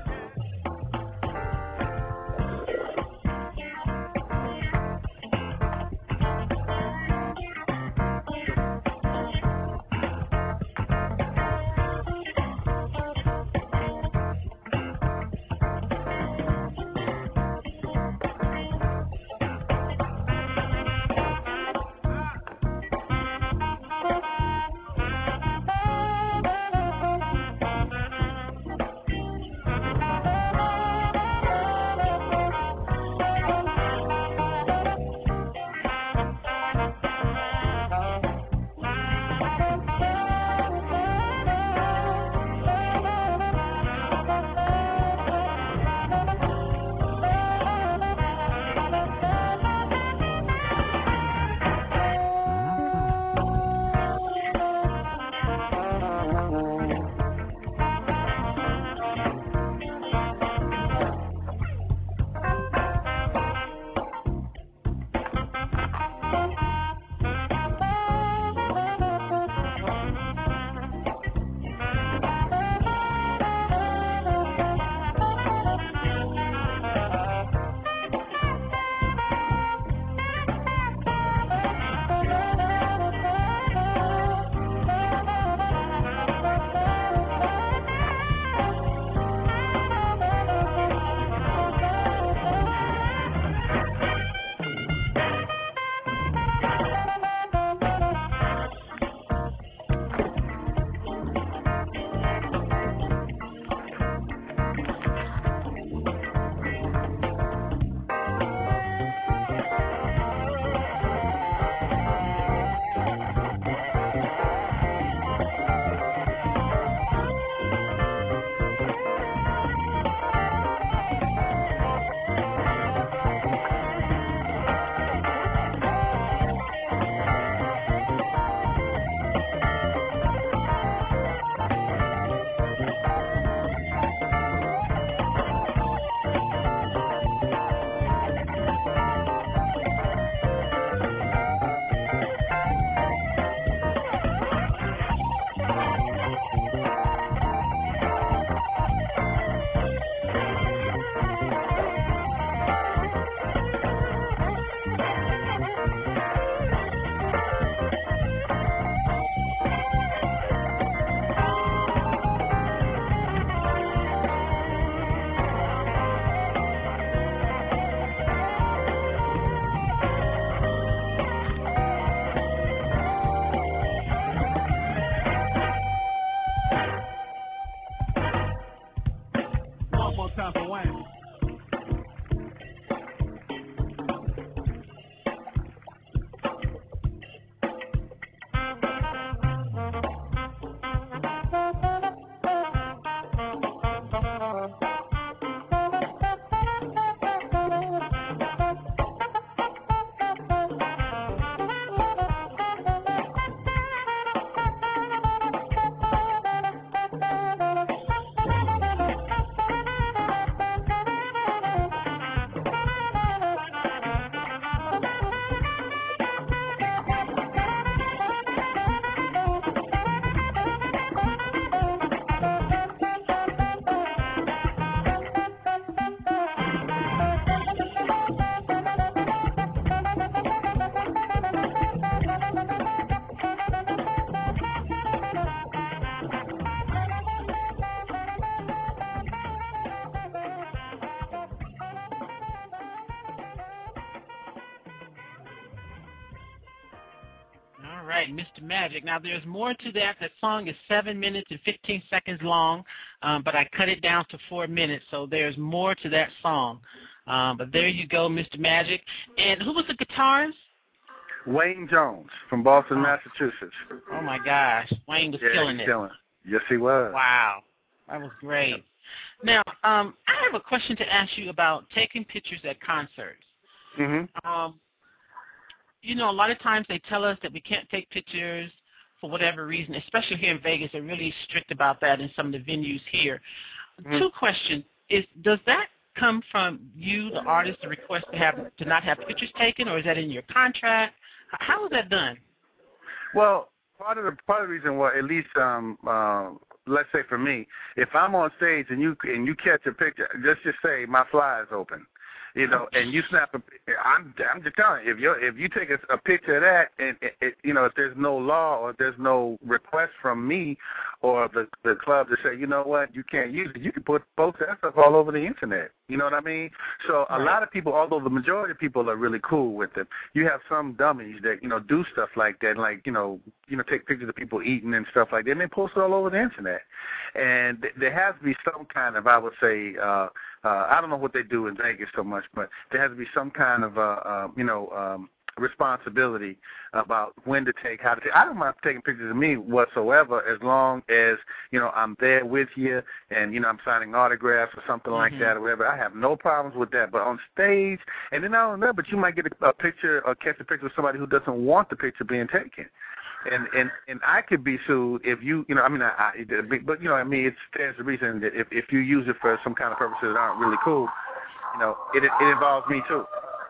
[SPEAKER 5] right, Mister Magic. Now, there's more to that. That song is seven minutes and fifteen seconds long, um, but I cut it down to four minutes, so there's more to that song. Um, but there you go, Mister Magic. And who was the guitarist?
[SPEAKER 9] Wayne Jones from Boston,
[SPEAKER 5] oh.
[SPEAKER 9] Massachusetts.
[SPEAKER 5] Oh, my gosh. Wayne was
[SPEAKER 9] yeah,
[SPEAKER 5] killing it.
[SPEAKER 9] Killing. Yes, he was.
[SPEAKER 5] Wow. That was great. Now, um, I have a question to ask you about taking pictures at concerts.
[SPEAKER 9] Mm-hmm.
[SPEAKER 5] Um, you know, a lot of times they tell us that we can't take pictures for whatever reason, especially here in Vegas. They're really strict about that in some of the venues here. Mm-hmm. Two questions. Is Does that come from you, the artist, the request to have to not have pictures taken, or is that in your contract? How is that done?
[SPEAKER 9] Well, part of the part of the reason why, at least, um, uh, let's say for me, if I'm on stage and you and you catch a picture, let's just say my fly is open, you know, and you snap a, I'm I'm just telling you, if you if you take a, a picture of that, and it, it, you know, if there's no law or there's no request from me or the the club to say, you know what, you can't use it, you can put post that stuff all over the internet. You know what I mean? So a lot of people, although the majority of people are really cool with it, you have some dummies that, you know, do stuff like that, like, you know, you know, take pictures of people eating and stuff like that, and they post it all over the internet. And th- there has to be some kind of, I would say, uh, uh, I don't know what they do in Vegas so much, but there has to be some kind of, uh, uh, you know, um, responsibility about when to take, how to take. I don't mind taking pictures of me whatsoever, as long as, you know, I'm there with you and, you know, I'm signing autographs or something mm-hmm. like that or whatever. I have no problems with that. But on stage, and then not only that, but you might get a, a picture or catch a picture of somebody who doesn't want the picture being taken. And, and and I could be sued if you, you know, I mean, I, I but, you know, I mean, it stands to reason that if, if you use it for some kind of purposes that aren't really cool, you know, it it involves me too.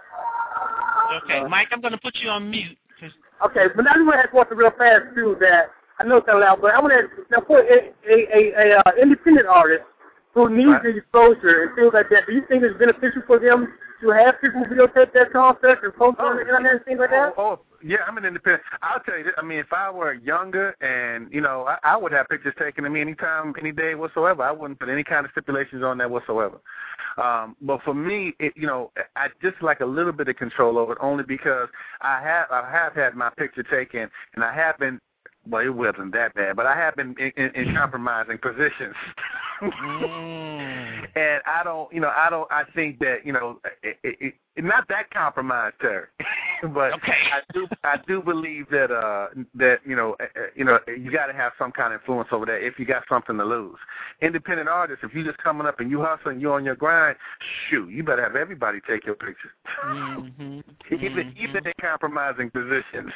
[SPEAKER 5] Okay, Mike, I'm going to put you on mute.
[SPEAKER 6] Okay, but now I just want to ask one real fast, too, that I know it's not loud, but I want to now for a, a, a, a uh, independent artist who needs right. the exposure and things like that, do you think it's beneficial for them to have people videotape their concert and post oh, on the internet and things like that?
[SPEAKER 9] Oh, oh, yeah, I'm an independent. I'll tell you this. I mean, if I were younger and, you know, I, I would have pictures taken of me anytime, any day whatsoever. I wouldn't put any kind of stipulations on that whatsoever. Um, but for me, it, you know, I just like a little bit of control over it, only because I have I have had my picture taken, and I have been, well, it wasn't that bad, but I have been in, in, in compromising positions. mm. And I don't, you know, I don't, I think that, you know, it, it, it, not that compromised, Terry, but
[SPEAKER 5] okay.
[SPEAKER 9] I do, I do believe that, uh, that you know, uh, you know, you got to have some kind of influence over that if you got something to lose. Independent artists, if you just coming up and you hustling, you on your grind, shoot, you better have everybody take your picture,
[SPEAKER 5] mm-hmm.
[SPEAKER 9] even
[SPEAKER 5] mm-hmm.
[SPEAKER 9] even in compromising positions.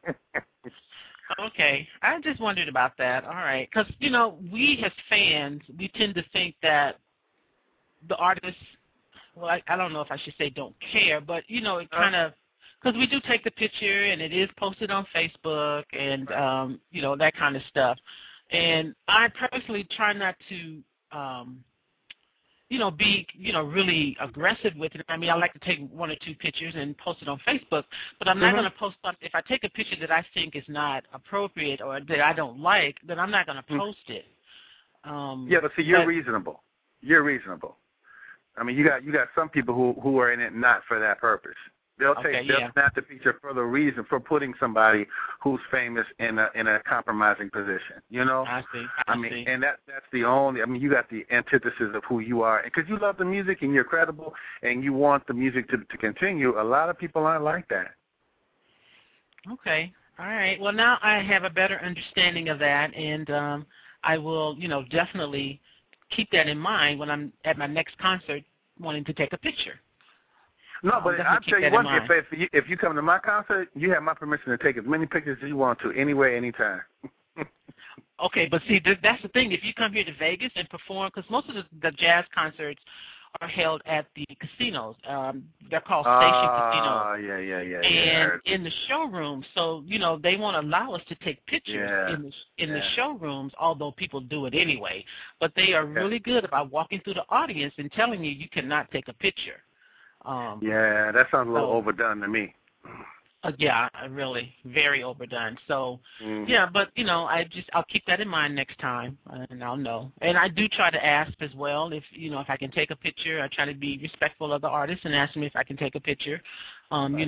[SPEAKER 5] Okay, I just wondered about that. All right, because, you know, we as fans, we tend to think that the artists, well, I, I don't know if I should say don't care, but, you know, it kind of, because we do take the picture and it is posted on Facebook and, um, you know, that kind of stuff. And I personally try not to, um, you know, be, you know, really aggressive with it. I mean, I like to take one or two pictures and post it on Facebook, but I'm not mm-hmm. going to post something. If I take a picture that I think is not appropriate or that I don't like, then I'm not going to post mm-hmm. it. Um,
[SPEAKER 9] yeah, but see, you're
[SPEAKER 5] but,
[SPEAKER 9] reasonable. You're reasonable. I mean, you got you got some people who, who are in it not for that purpose. They'll
[SPEAKER 5] okay,
[SPEAKER 9] take they'll
[SPEAKER 5] yeah.
[SPEAKER 9] snap the picture for the reason for putting somebody who's famous in a in a compromising position. You know,
[SPEAKER 5] I see. I,
[SPEAKER 9] I mean,
[SPEAKER 5] see.
[SPEAKER 9] and that that's the only. I mean, you got the antithesis of who you are, because you love the music and you're credible and you want the music to to continue. A lot of people aren't like that.
[SPEAKER 5] Okay. All right. Well, now I have a better understanding of that, and um, I will, you know, definitely keep that in mind when I'm at my next concert wanting to take a picture.
[SPEAKER 9] No, but I'll tell you what, if, if, you, if you come to my concert, you have my permission to take as many pictures as you want to, anywhere, anytime.
[SPEAKER 5] Okay, but see, th- that's the thing. If you come here to Vegas and perform, because most of the, the jazz concerts are held at the casinos. Um, they're called station
[SPEAKER 9] uh,
[SPEAKER 5] casinos.
[SPEAKER 9] Oh, yeah, yeah, yeah.
[SPEAKER 5] And
[SPEAKER 9] yeah.
[SPEAKER 5] in the showroom, so, you know, they won't allow us to take pictures
[SPEAKER 9] yeah.
[SPEAKER 5] in the in
[SPEAKER 9] yeah.
[SPEAKER 5] the showrooms, although people do it anyway. But they are
[SPEAKER 9] yeah.
[SPEAKER 5] really good about walking through the audience and telling you you cannot take a picture. Um,
[SPEAKER 9] yeah, that sounds a little
[SPEAKER 5] so,
[SPEAKER 9] overdone to me.
[SPEAKER 5] Uh, yeah, really, very overdone. So,
[SPEAKER 9] mm-hmm.
[SPEAKER 5] yeah, but, you know, I just, I'll keep that in mind next time, and I'll know. And I do try to ask as well if, you know, if I can take a picture. I try to be respectful of the artist and ask them if I can take a picture, um,
[SPEAKER 9] right.
[SPEAKER 5] you know,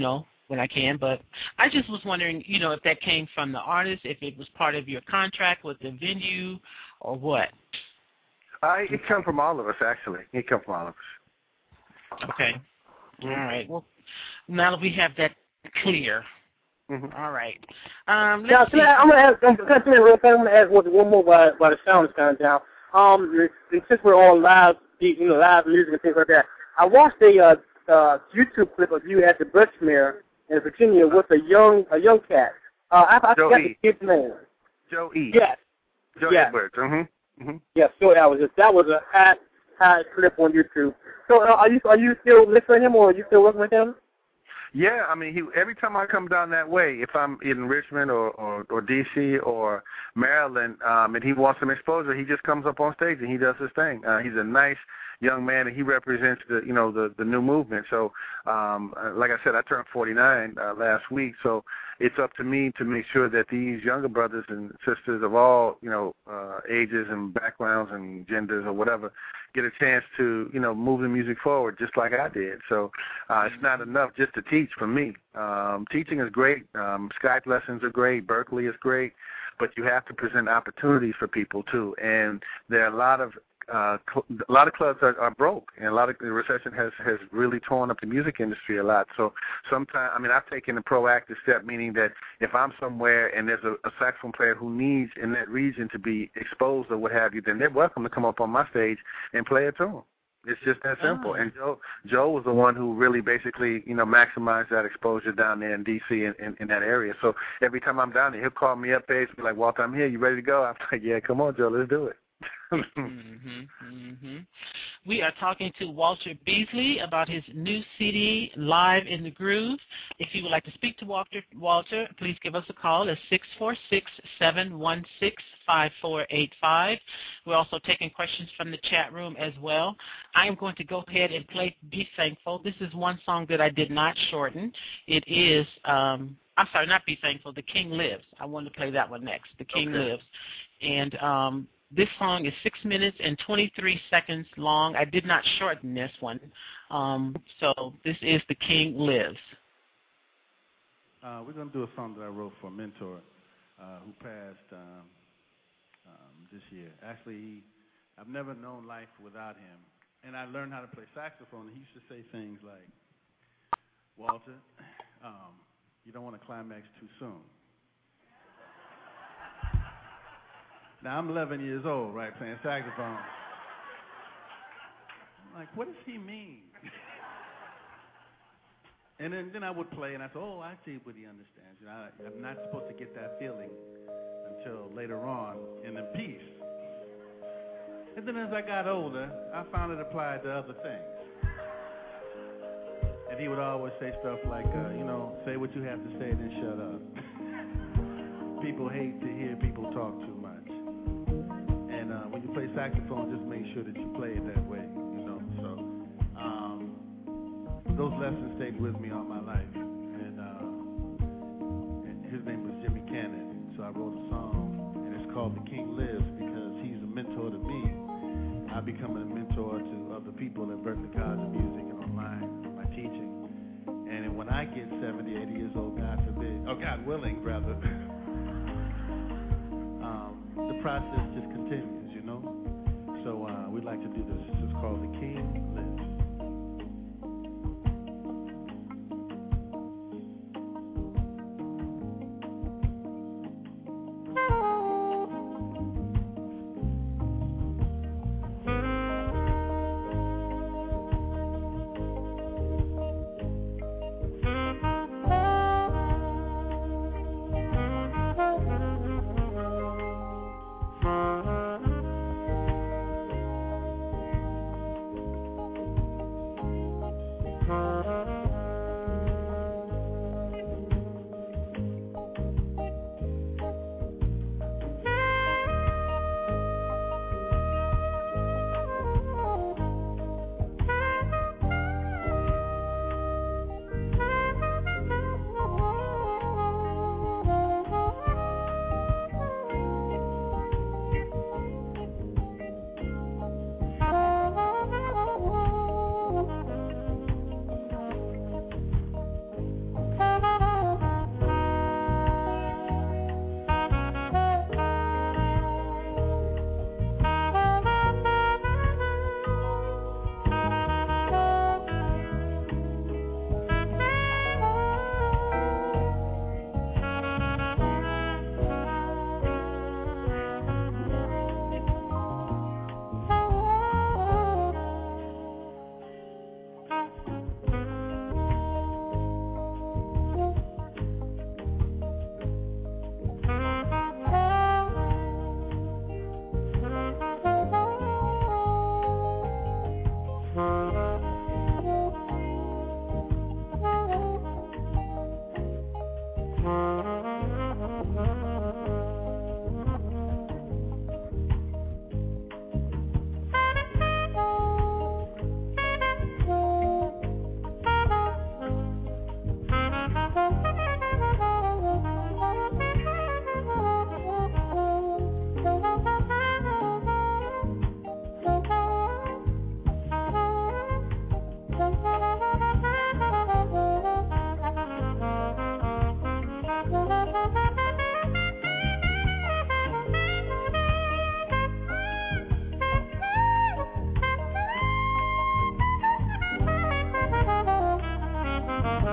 [SPEAKER 5] when I can. But I just was wondering, you know, if that came from the artist, if it was part of your contract with the venue, or what.
[SPEAKER 9] Uh, it comes from all of us, actually. It comes from all of us.
[SPEAKER 5] Okay. All right. Well, now that we have that clear.
[SPEAKER 9] Mm-hmm.
[SPEAKER 5] All right. Um, let's
[SPEAKER 6] now,
[SPEAKER 5] see.
[SPEAKER 6] I, I'm gonna ask. I'm gonna come in real quick. I'm gonna ask one, one more while, while the sound is kind of down. Um, and since we're on live, you know, live music and things like that, I watched a uh, uh, YouTube clip of you at the Birchmere in Virginia with a young a young cat. Uh, I, I
[SPEAKER 9] Joe
[SPEAKER 6] forgot
[SPEAKER 9] E.
[SPEAKER 6] the kid's name.
[SPEAKER 9] Joe E.
[SPEAKER 6] Yes.
[SPEAKER 9] Joe
[SPEAKER 6] yes.
[SPEAKER 9] Edwards. Mm-hmm. Mm-hmm.
[SPEAKER 6] Yes. So that was just, that was a hot hot clip on YouTube. So uh, are you are you still listening to him, or are you still working with him?
[SPEAKER 9] Yeah, I mean, he every time I come down that way, if I'm in Richmond or, or, or D C or Maryland, um, and he wants some exposure, he just comes up on stage and he does his thing. Uh, he's a nice young man, and he represents the you know the the new movement. So, um, like I said, I turned forty-nine uh, last week, so it's up to me to make sure that these younger brothers and sisters of all you know uh, ages and backgrounds and genders or whatever get a chance to, you know, move the music forward just like I did. So uh, it's not enough just to teach for me. Um, teaching is great. Um, Skype lessons are great. Berkeley is great. But you have to present opportunities for people, too. And there are a lot of uh, cl- a lot of clubs are, are broke, and a lot of the recession has, has really torn up the music industry a lot. So sometimes, I mean, I've taken a proactive step, meaning that if I'm somewhere and there's a, a saxophone player who needs in that region to be exposed or what have you, then they're welcome to come up on my stage and play a tune. It's just that simple.
[SPEAKER 5] Oh.
[SPEAKER 9] And Joe Joe was the one who really basically, you know, maximized that exposure down there in D C in, in, in that area. So every time I'm down there, he'll call me up, page, be like, Walter, I'm here. You ready to go? I'm like, yeah, come on, Joe, let's do it.
[SPEAKER 5] mm-hmm, mm-hmm. We are talking to Walter Beasley about his new C D, Live in the Groove. If you would like to speak to Walter, Walter, please give us a call at six four six, seven one six, five four eight five. We're also taking questions from the chat room as well. I am going to go ahead and play Be Thankful. This is one song that I did not shorten. It is, um, I'm sorry, not Be Thankful, The King Lives. I wanted to play that one next, The King
[SPEAKER 9] Okay.
[SPEAKER 5] Lives. And um, this song is six minutes and twenty-three seconds long. I did not shorten this one. Um, so this is The King Lives.
[SPEAKER 10] Uh, we're going to do a song that I wrote for a mentor uh, who passed um, um, this year. Actually, he, I've never known life without him. And I learned how to play saxophone. He used to say things like, Walter, um, you don't want to climax too soon. Now, I'm eleven years old, right, playing saxophone. I'm like, what does he mean? And then, then I would play, and I said, oh, I see what he understands. You know, I, I'm not supposed to get that feeling until later on in the piece. And then as I got older, I found it applied to other things. And he would always say stuff like, uh, you know, say what you have to say, then shut up. People hate to hear people talk too much. And uh, when you play saxophone, just make sure that you play it that way, you know. So um, those lessons stayed with me all my life. And, uh, and his name was Jimmy Cannon. So I wrote a song, and it's called The King Lives, because he's a mentor to me. I'm becoming a mentor to other people at Berklee College of Music and online for my teaching. And when I get seventy, eighty years old, God forbid, oh, God willing, rather, um, the process just continues, you know? So uh, we'd like to do this. This is called The King Lives.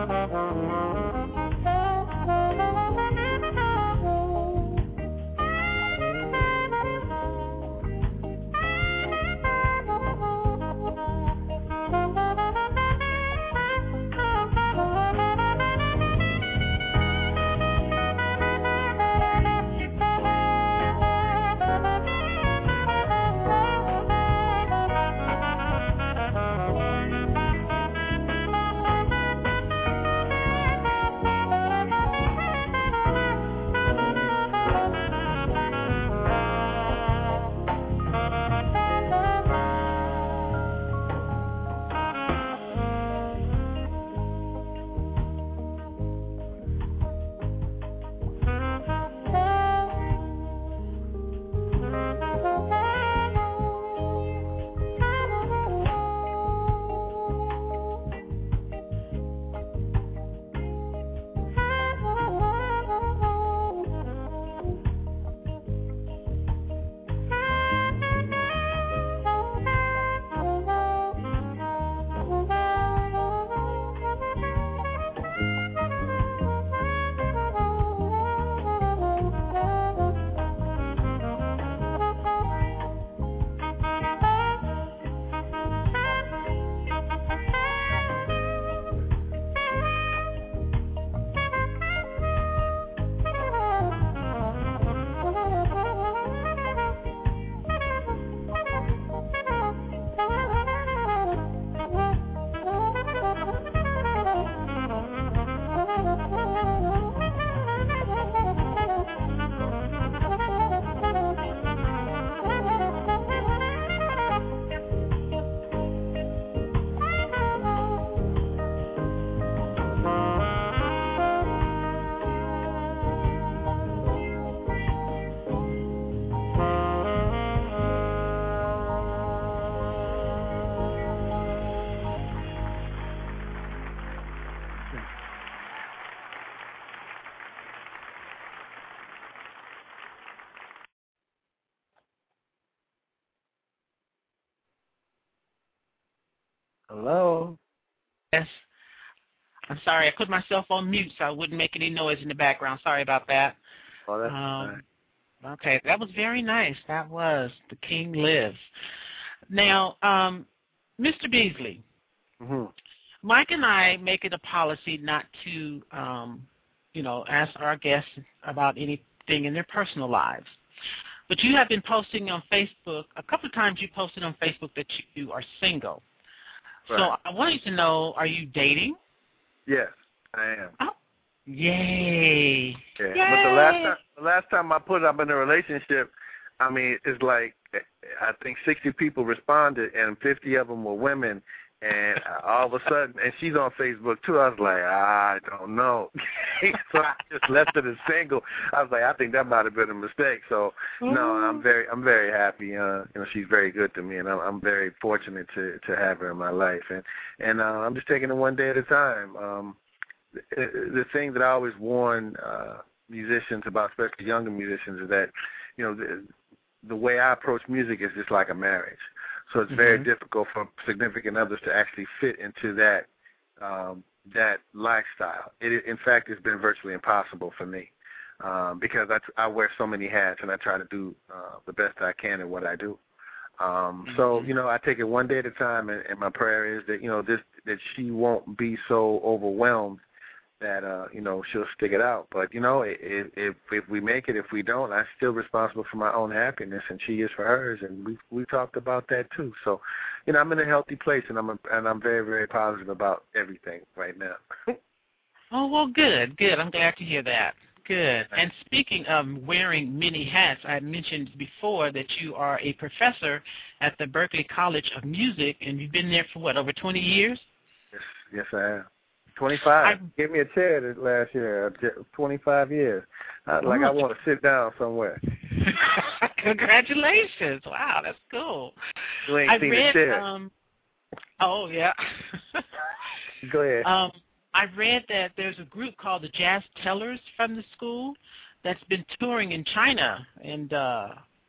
[SPEAKER 9] Hello?
[SPEAKER 5] Yes. I'm sorry. I put myself on mute so I wouldn't make any noise in the background. Sorry about that.
[SPEAKER 9] Oh, that's
[SPEAKER 5] um, fine. Okay, that was very nice. That was The King Lives. Now, um, Mister Beasley,
[SPEAKER 9] mm-hmm.
[SPEAKER 5] Mike and I make it a policy not to, um, you know, ask our guests about anything in their personal lives. But you have been posting on Facebook, a couple of times you posted on Facebook that you are single.
[SPEAKER 9] Right.
[SPEAKER 5] So I wanted to know, are you dating?
[SPEAKER 9] Yes, I am.
[SPEAKER 5] Oh, yay.
[SPEAKER 9] Yeah.
[SPEAKER 5] Yay.
[SPEAKER 9] But the last time, the last time I put up in a relationship, I mean, it's like I think sixty people responded, and fifty of them were women. And all of a sudden, and she's on Facebook too. I was like, I don't know. So I just left it as single. I was like, I think that might have been a mistake. So mm-hmm. no, I'm very, I'm very happy. Uh, you know, she's very good to me, and I'm, I'm very fortunate to to have her in my life. And and uh, I'm just taking it one day at a time. Um, the, the thing that I always warn uh, musicians about, especially younger musicians, is that you know the the way I approach music is just like a marriage. So it's very mm-hmm. difficult for significant others to actually fit into that um, that lifestyle. It, in fact, it's been virtually impossible for me um, because I, I wear so many hats and I try to do uh, the best I can in what I do. Um, mm-hmm. So, you know, I take it one day at a time, and, and my prayer is that, you know, this that she won't be so overwhelmed that, uh, you know, she'll stick it out. But, you know, if, if if we make it, if we don't, I'm still responsible for my own happiness, and she is for hers, and we we talked about that too. So, you know, I'm in a healthy place, and I'm a, and I'm very, very positive about everything right now.
[SPEAKER 5] Oh, well, good, good. I'm glad to hear that. Good. And speaking of wearing many hats, I mentioned before that you are a professor at the Berklee College of Music, and you've been there for, what, over twenty years?
[SPEAKER 9] Yes, yes, I am. twenty-five.
[SPEAKER 5] I,
[SPEAKER 9] Gave me a chair this last year. twenty-five years. I, like oh, I want to sit down somewhere.
[SPEAKER 5] Congratulations! Wow, that's cool.
[SPEAKER 9] You ain't
[SPEAKER 5] I
[SPEAKER 9] seen
[SPEAKER 5] read,
[SPEAKER 9] the chair.
[SPEAKER 5] Um, oh yeah.
[SPEAKER 9] Go ahead.
[SPEAKER 5] Um, I read that there's a group called the Jazz Tellers from the school that's been touring in China, and uh,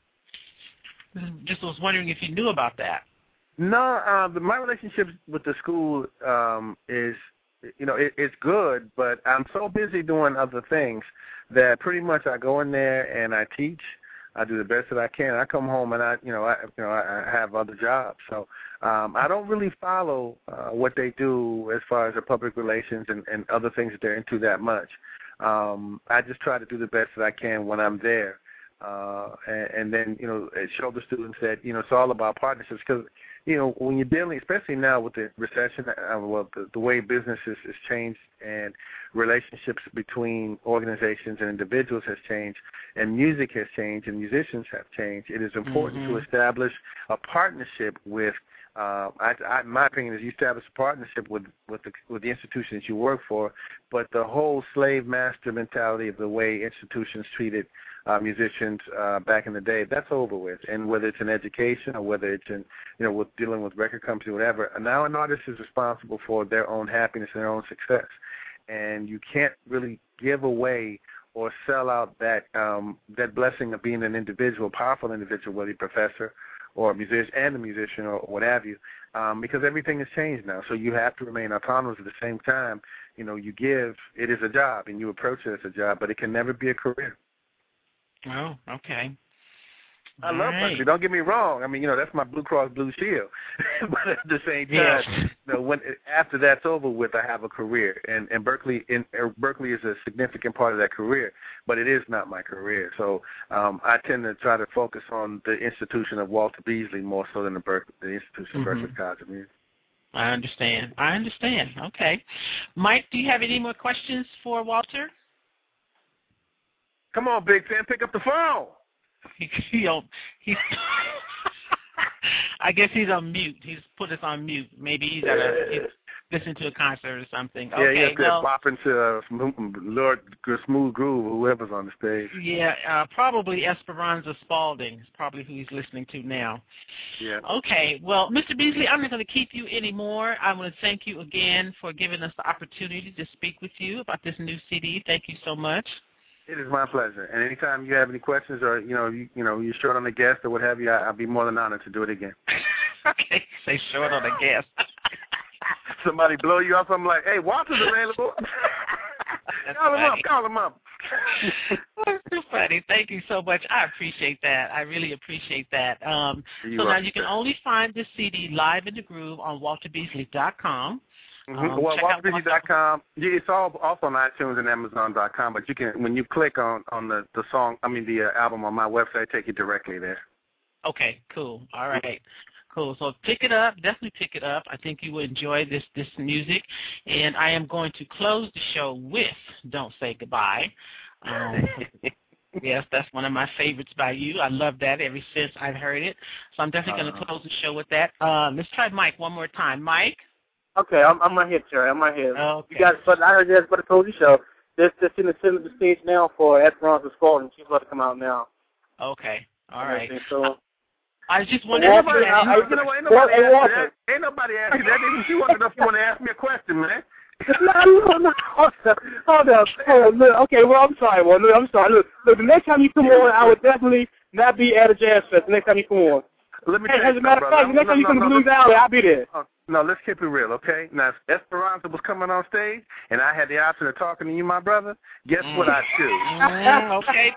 [SPEAKER 5] just was wondering if you knew about that.
[SPEAKER 9] No, uh, the, my relationship with the school um, is you know, it, it's good, but I'm so busy doing other things that pretty much I go in there and I teach. I do the best that I can. I come home and I, you know, I, you know, I, I have other jobs. So um, I don't really follow uh, what they do as far as the public relations and, and other things that they're into that much. Um, I just try to do the best that I can when I'm there, uh, and, and then, you know, show the students that, you know, it's all about partnerships because, you know, when you're dealing, especially now with the recession, uh, well, the, the way business is, is changed and relationships between organizations and individuals has changed, and music has changed, and musicians have changed, it is important mm-hmm. to establish a partnership with, uh, I, I, in my opinion, is you establish a partnership with with the, with the institutions you work for, but the whole slave-master mentality of the way institutions treated Uh, musicians uh, back in the day, that's over with. And whether it's in education or whether it's in, you know, with dealing with record companies or whatever, now an artist is responsible for their own happiness and their own success. And you can't really give away or sell out that um, that blessing of being an individual, powerful individual, whether you're a professor or a musician and a musician or what have you, um, because everything has changed now. So you have to remain autonomous at the same time. You know, you give, it is a job, and you approach it as a job, but it can never be a career.
[SPEAKER 5] Oh, okay.
[SPEAKER 9] I
[SPEAKER 5] All
[SPEAKER 9] love
[SPEAKER 5] right.
[SPEAKER 9] country. Don't get me wrong. I mean, you know, that's my Blue Cross Blue Shield. But at the same time,
[SPEAKER 5] Yes.
[SPEAKER 9] you know, when after that's over with, I have a career, and and Berkeley, in uh, Berkeley is a significant part of that career. But it is not my career. So um, I tend to try to focus on the institution of Walter Beasley more so than the Berkeley, the institution of
[SPEAKER 5] Mm-hmm.
[SPEAKER 9] Berkeley College of Music.
[SPEAKER 5] I understand. I understand. Okay, Mike, do you have any more questions for Walter?
[SPEAKER 9] Come on, Big Fan, pick up the phone.
[SPEAKER 5] He, he don't, he's I guess he's on mute. He's put us on mute. Maybe he's at a he's listening to a concert or something.
[SPEAKER 9] Yeah,
[SPEAKER 5] okay,
[SPEAKER 9] he's
[SPEAKER 5] well,
[SPEAKER 9] bopping to uh, Lord Smooth Groove, whoever's on the stage.
[SPEAKER 5] Yeah, uh, probably Esperanza Spalding is probably who he's listening to now.
[SPEAKER 9] Yeah.
[SPEAKER 5] Okay, well, Mister Beasley, I'm not going to keep you anymore. I want to thank you again for giving us the opportunity to speak with you about this new C D. Thank you so much.
[SPEAKER 9] It is my pleasure. And anytime you have any questions or, you know, you, you know, you're short on a guest or what have you, I, I'll be more than honored to do it again.
[SPEAKER 5] Okay, say short on a guest.
[SPEAKER 9] Somebody blow you up, I'm like, hey, Walter's available. Call him
[SPEAKER 5] funny.
[SPEAKER 9] up, call him up.
[SPEAKER 5] That's too funny. Thank you so much. I appreciate that. I really appreciate that. Um,
[SPEAKER 9] You
[SPEAKER 5] so
[SPEAKER 9] are.
[SPEAKER 5] now you can only find this C D Live in the Groove on walter beasley dot com.
[SPEAKER 9] Mm-hmm.
[SPEAKER 5] Um,
[SPEAKER 9] well,
[SPEAKER 5] check out
[SPEAKER 9] walter beasley dot com. Yeah, it's all also on iTunes and Amazon dot com. But you can, when you click on, on the, the song, I mean the uh, album on my website, take you directly there.
[SPEAKER 5] Okay, cool. All right. Cool. So pick it up. Definitely pick it up. I think you will enjoy this this music. And I am going to close the show with Don't Say Goodbye. Um, yes, that's one of my favorites by you. I love that ever since I've heard it. So I'm definitely going to
[SPEAKER 9] Uh-huh.
[SPEAKER 5] close the show with that. Uh, let's try Mike one more time. Mike?
[SPEAKER 6] Okay, I'm, I'm right here, Terry. I'm right here.
[SPEAKER 5] Okay.
[SPEAKER 6] You guys, but I heard that's what I told you. Show. Just, just in the center of the stage now for Esperanza Spalding. She's about to come out now.
[SPEAKER 5] Okay. All right.
[SPEAKER 6] So,
[SPEAKER 5] I was just wondering.
[SPEAKER 6] Walter,
[SPEAKER 5] if you had
[SPEAKER 6] I-
[SPEAKER 5] any-
[SPEAKER 9] You know what? Ain't
[SPEAKER 6] Well,
[SPEAKER 9] nobody,
[SPEAKER 6] hey,
[SPEAKER 9] asked
[SPEAKER 6] Walter.
[SPEAKER 9] you that. Ain't nobody asked you that. Even she wanted enough. You want to ask me a question, man.
[SPEAKER 6] no, no, no. Hold up. Hold up. Hold up. Look, okay, well, I'm sorry. Well, look, I'm sorry. Look, look, the next time you come on, I would definitely not be at a jazz fest the next time you come on.
[SPEAKER 9] Let me
[SPEAKER 6] Hey,
[SPEAKER 9] tell
[SPEAKER 6] as
[SPEAKER 9] you
[SPEAKER 6] a matter of fact, the
[SPEAKER 9] something,
[SPEAKER 6] next
[SPEAKER 9] brother.
[SPEAKER 6] time you come
[SPEAKER 9] No,
[SPEAKER 6] to
[SPEAKER 9] no,
[SPEAKER 6] Blues
[SPEAKER 9] no,
[SPEAKER 6] Alley, I'll be there.
[SPEAKER 9] Uh, no, let's keep it real, okay? Now, if Esperanza was coming on stage and I had the option of talking to you, my brother, guess what I'd do?
[SPEAKER 5] Mm, okay.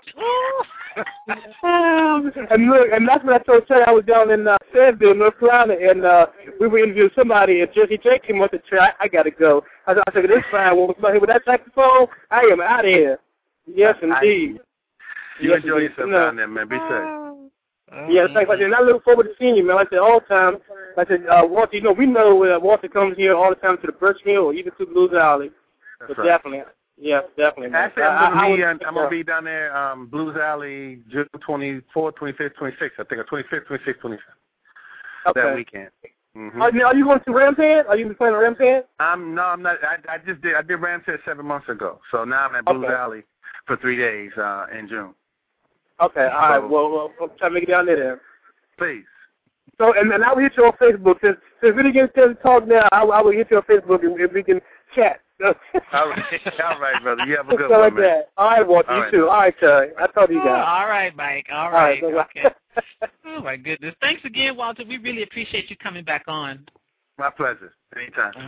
[SPEAKER 6] Um, and look, and that's what I told Terry. I was down in uh, Fayetteville, North Carolina, and uh, we were interviewing somebody, and Jesse J came up to Terry. I, I got to go. I, I said, this fine woman here with that saxophone, I am out of here. Yes, indeed.
[SPEAKER 9] You
[SPEAKER 6] Yes,
[SPEAKER 9] enjoy
[SPEAKER 6] indeed.
[SPEAKER 9] yourself
[SPEAKER 6] No.
[SPEAKER 9] down there, man. Be safe.
[SPEAKER 6] Yeah, thanks. I said, and I look forward to seeing you, man. Like I said, all the time. Like I said, uh, Walter, you know, we know uh, Walter comes here all the time to the Birch Hill or even to Blues Alley.
[SPEAKER 9] That's
[SPEAKER 6] But
[SPEAKER 9] right.
[SPEAKER 6] definitely, yeah, definitely. Man.
[SPEAKER 9] Actually,
[SPEAKER 6] I-
[SPEAKER 9] I'm
[SPEAKER 6] I- I
[SPEAKER 9] going to be,
[SPEAKER 6] would-
[SPEAKER 9] uh, I'm gonna be down there, um, Blues Alley, June twenty-fourth, twenty-fifth, twenty-sixth. I think, or twenty-fifth, twenty-sixth, twenty-seventh.
[SPEAKER 6] Okay.
[SPEAKER 9] That weekend. Mm-hmm.
[SPEAKER 6] Are, you, are you going to Rampant? Are you playing at Rampant?
[SPEAKER 9] I'm no, I'm not. I, I just did. I did Ramsey seven months ago. So now I'm at Blues
[SPEAKER 6] Okay.
[SPEAKER 9] Alley for three days uh, in June.
[SPEAKER 6] Okay, all right.
[SPEAKER 9] So-
[SPEAKER 6] Well, well, I'll try to make it down there then.
[SPEAKER 9] Please.
[SPEAKER 6] So, and, and I will hit you on Facebook. Since, since we didn't get to talk now, I, will- I will hit you on Facebook and, and we can chat.
[SPEAKER 9] All right, all right, brother. You have a good
[SPEAKER 6] So
[SPEAKER 9] one,
[SPEAKER 6] like
[SPEAKER 9] man.
[SPEAKER 6] that. All right, Walter.
[SPEAKER 9] All
[SPEAKER 6] you
[SPEAKER 9] right.
[SPEAKER 6] too. All right, Terry. I told you guys.
[SPEAKER 5] All right, Mike. All
[SPEAKER 6] All
[SPEAKER 5] right.
[SPEAKER 6] right, bye-bye.
[SPEAKER 5] Okay. Oh, my goodness. Thanks again, Walter. We really appreciate you coming back on.
[SPEAKER 9] My pleasure. Anytime.
[SPEAKER 5] All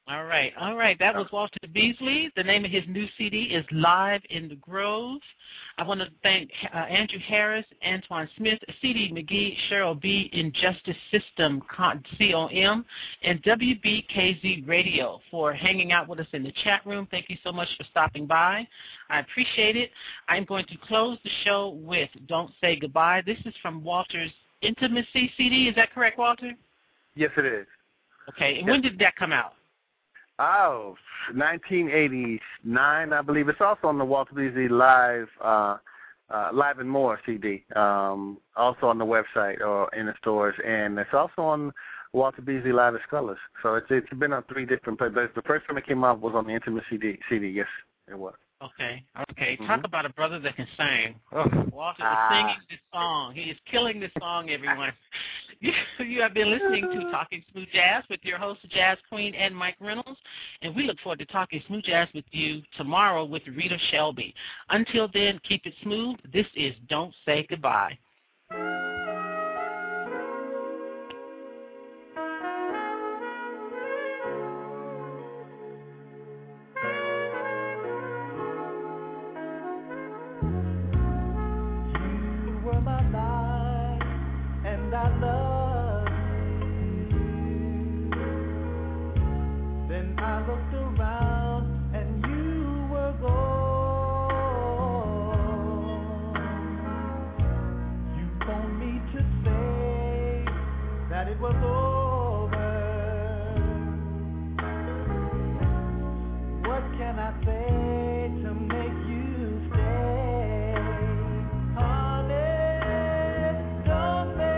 [SPEAKER 5] All right, all right. That was Walter Beasley. The name of his new C D is Live in the Grove. I want to thank uh, Andrew Harris, Antoine Smith, C D McGee, Cheryl B., Injustice System, C O M, and W B K Z Radio for hanging out with us in the chat room. Thank you so much for stopping by. I appreciate it. I'm going to close the show with Don't Say Goodbye. This is from Walter's Intimacy C D. Is that correct, Walter?
[SPEAKER 9] Yes, it is.
[SPEAKER 5] Okay, and
[SPEAKER 9] yes.
[SPEAKER 5] when did that come out?
[SPEAKER 9] Oh, nineteen eighty-nine, I believe. It's also on the Walter Beasley Live, uh, uh, Live and More C D, um, also on the website or in the stores, and it's also on Walter Beasley Live as Colors. So it's it's been on three different places. The first time it came out was on the Intimate C D. C D, yes, it was.
[SPEAKER 5] Okay, okay.
[SPEAKER 9] Mm-hmm.
[SPEAKER 5] Talk about a brother that can sing. Oh, Walter is
[SPEAKER 9] ah.
[SPEAKER 5] singing this song. He is killing this song, everyone. you, you have been listening to Talking Smooth Jazz with your host, Jazz Queen and Mike Reynolds, and we look forward to talking smooth jazz with you tomorrow with Rita Shelby. Until then, keep it smooth. This is Don't Say Goodbye.
[SPEAKER 8] I love you. Then I looked around and you were gone. You phoned me to say that it was over. What can I say to make you stay? Honey, don't say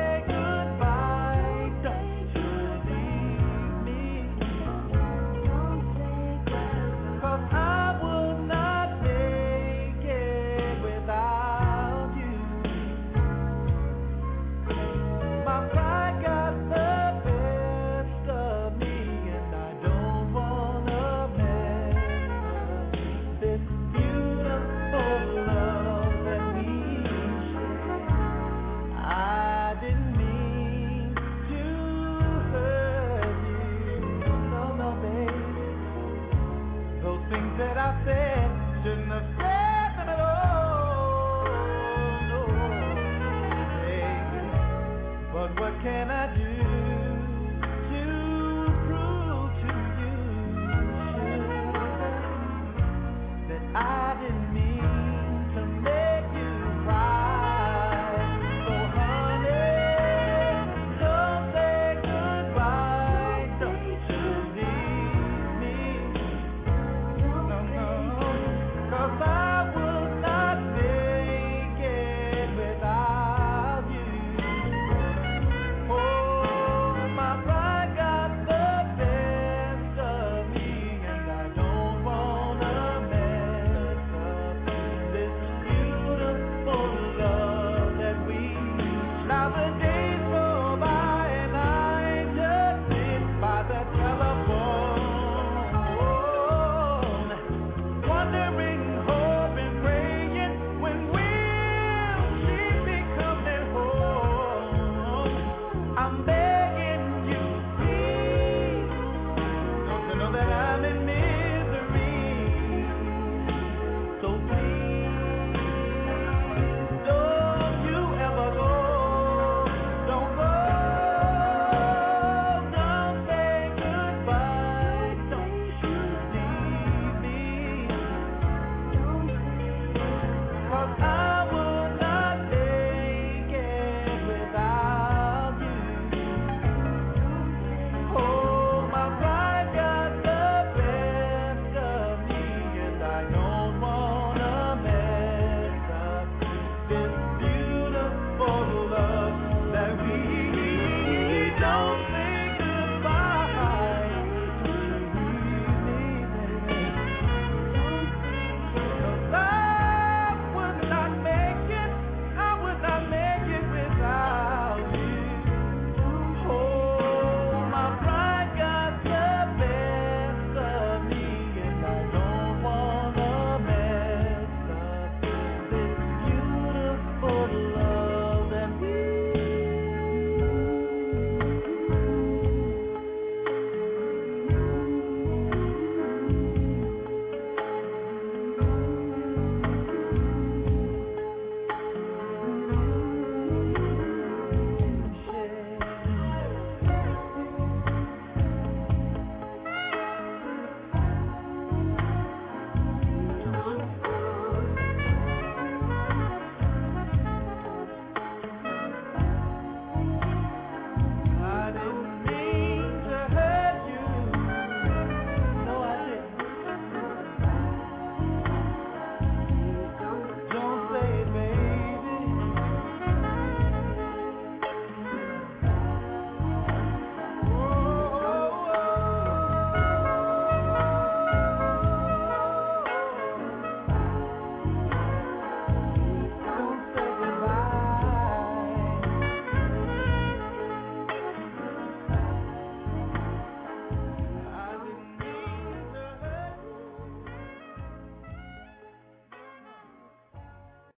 [SPEAKER 8] shouldn't have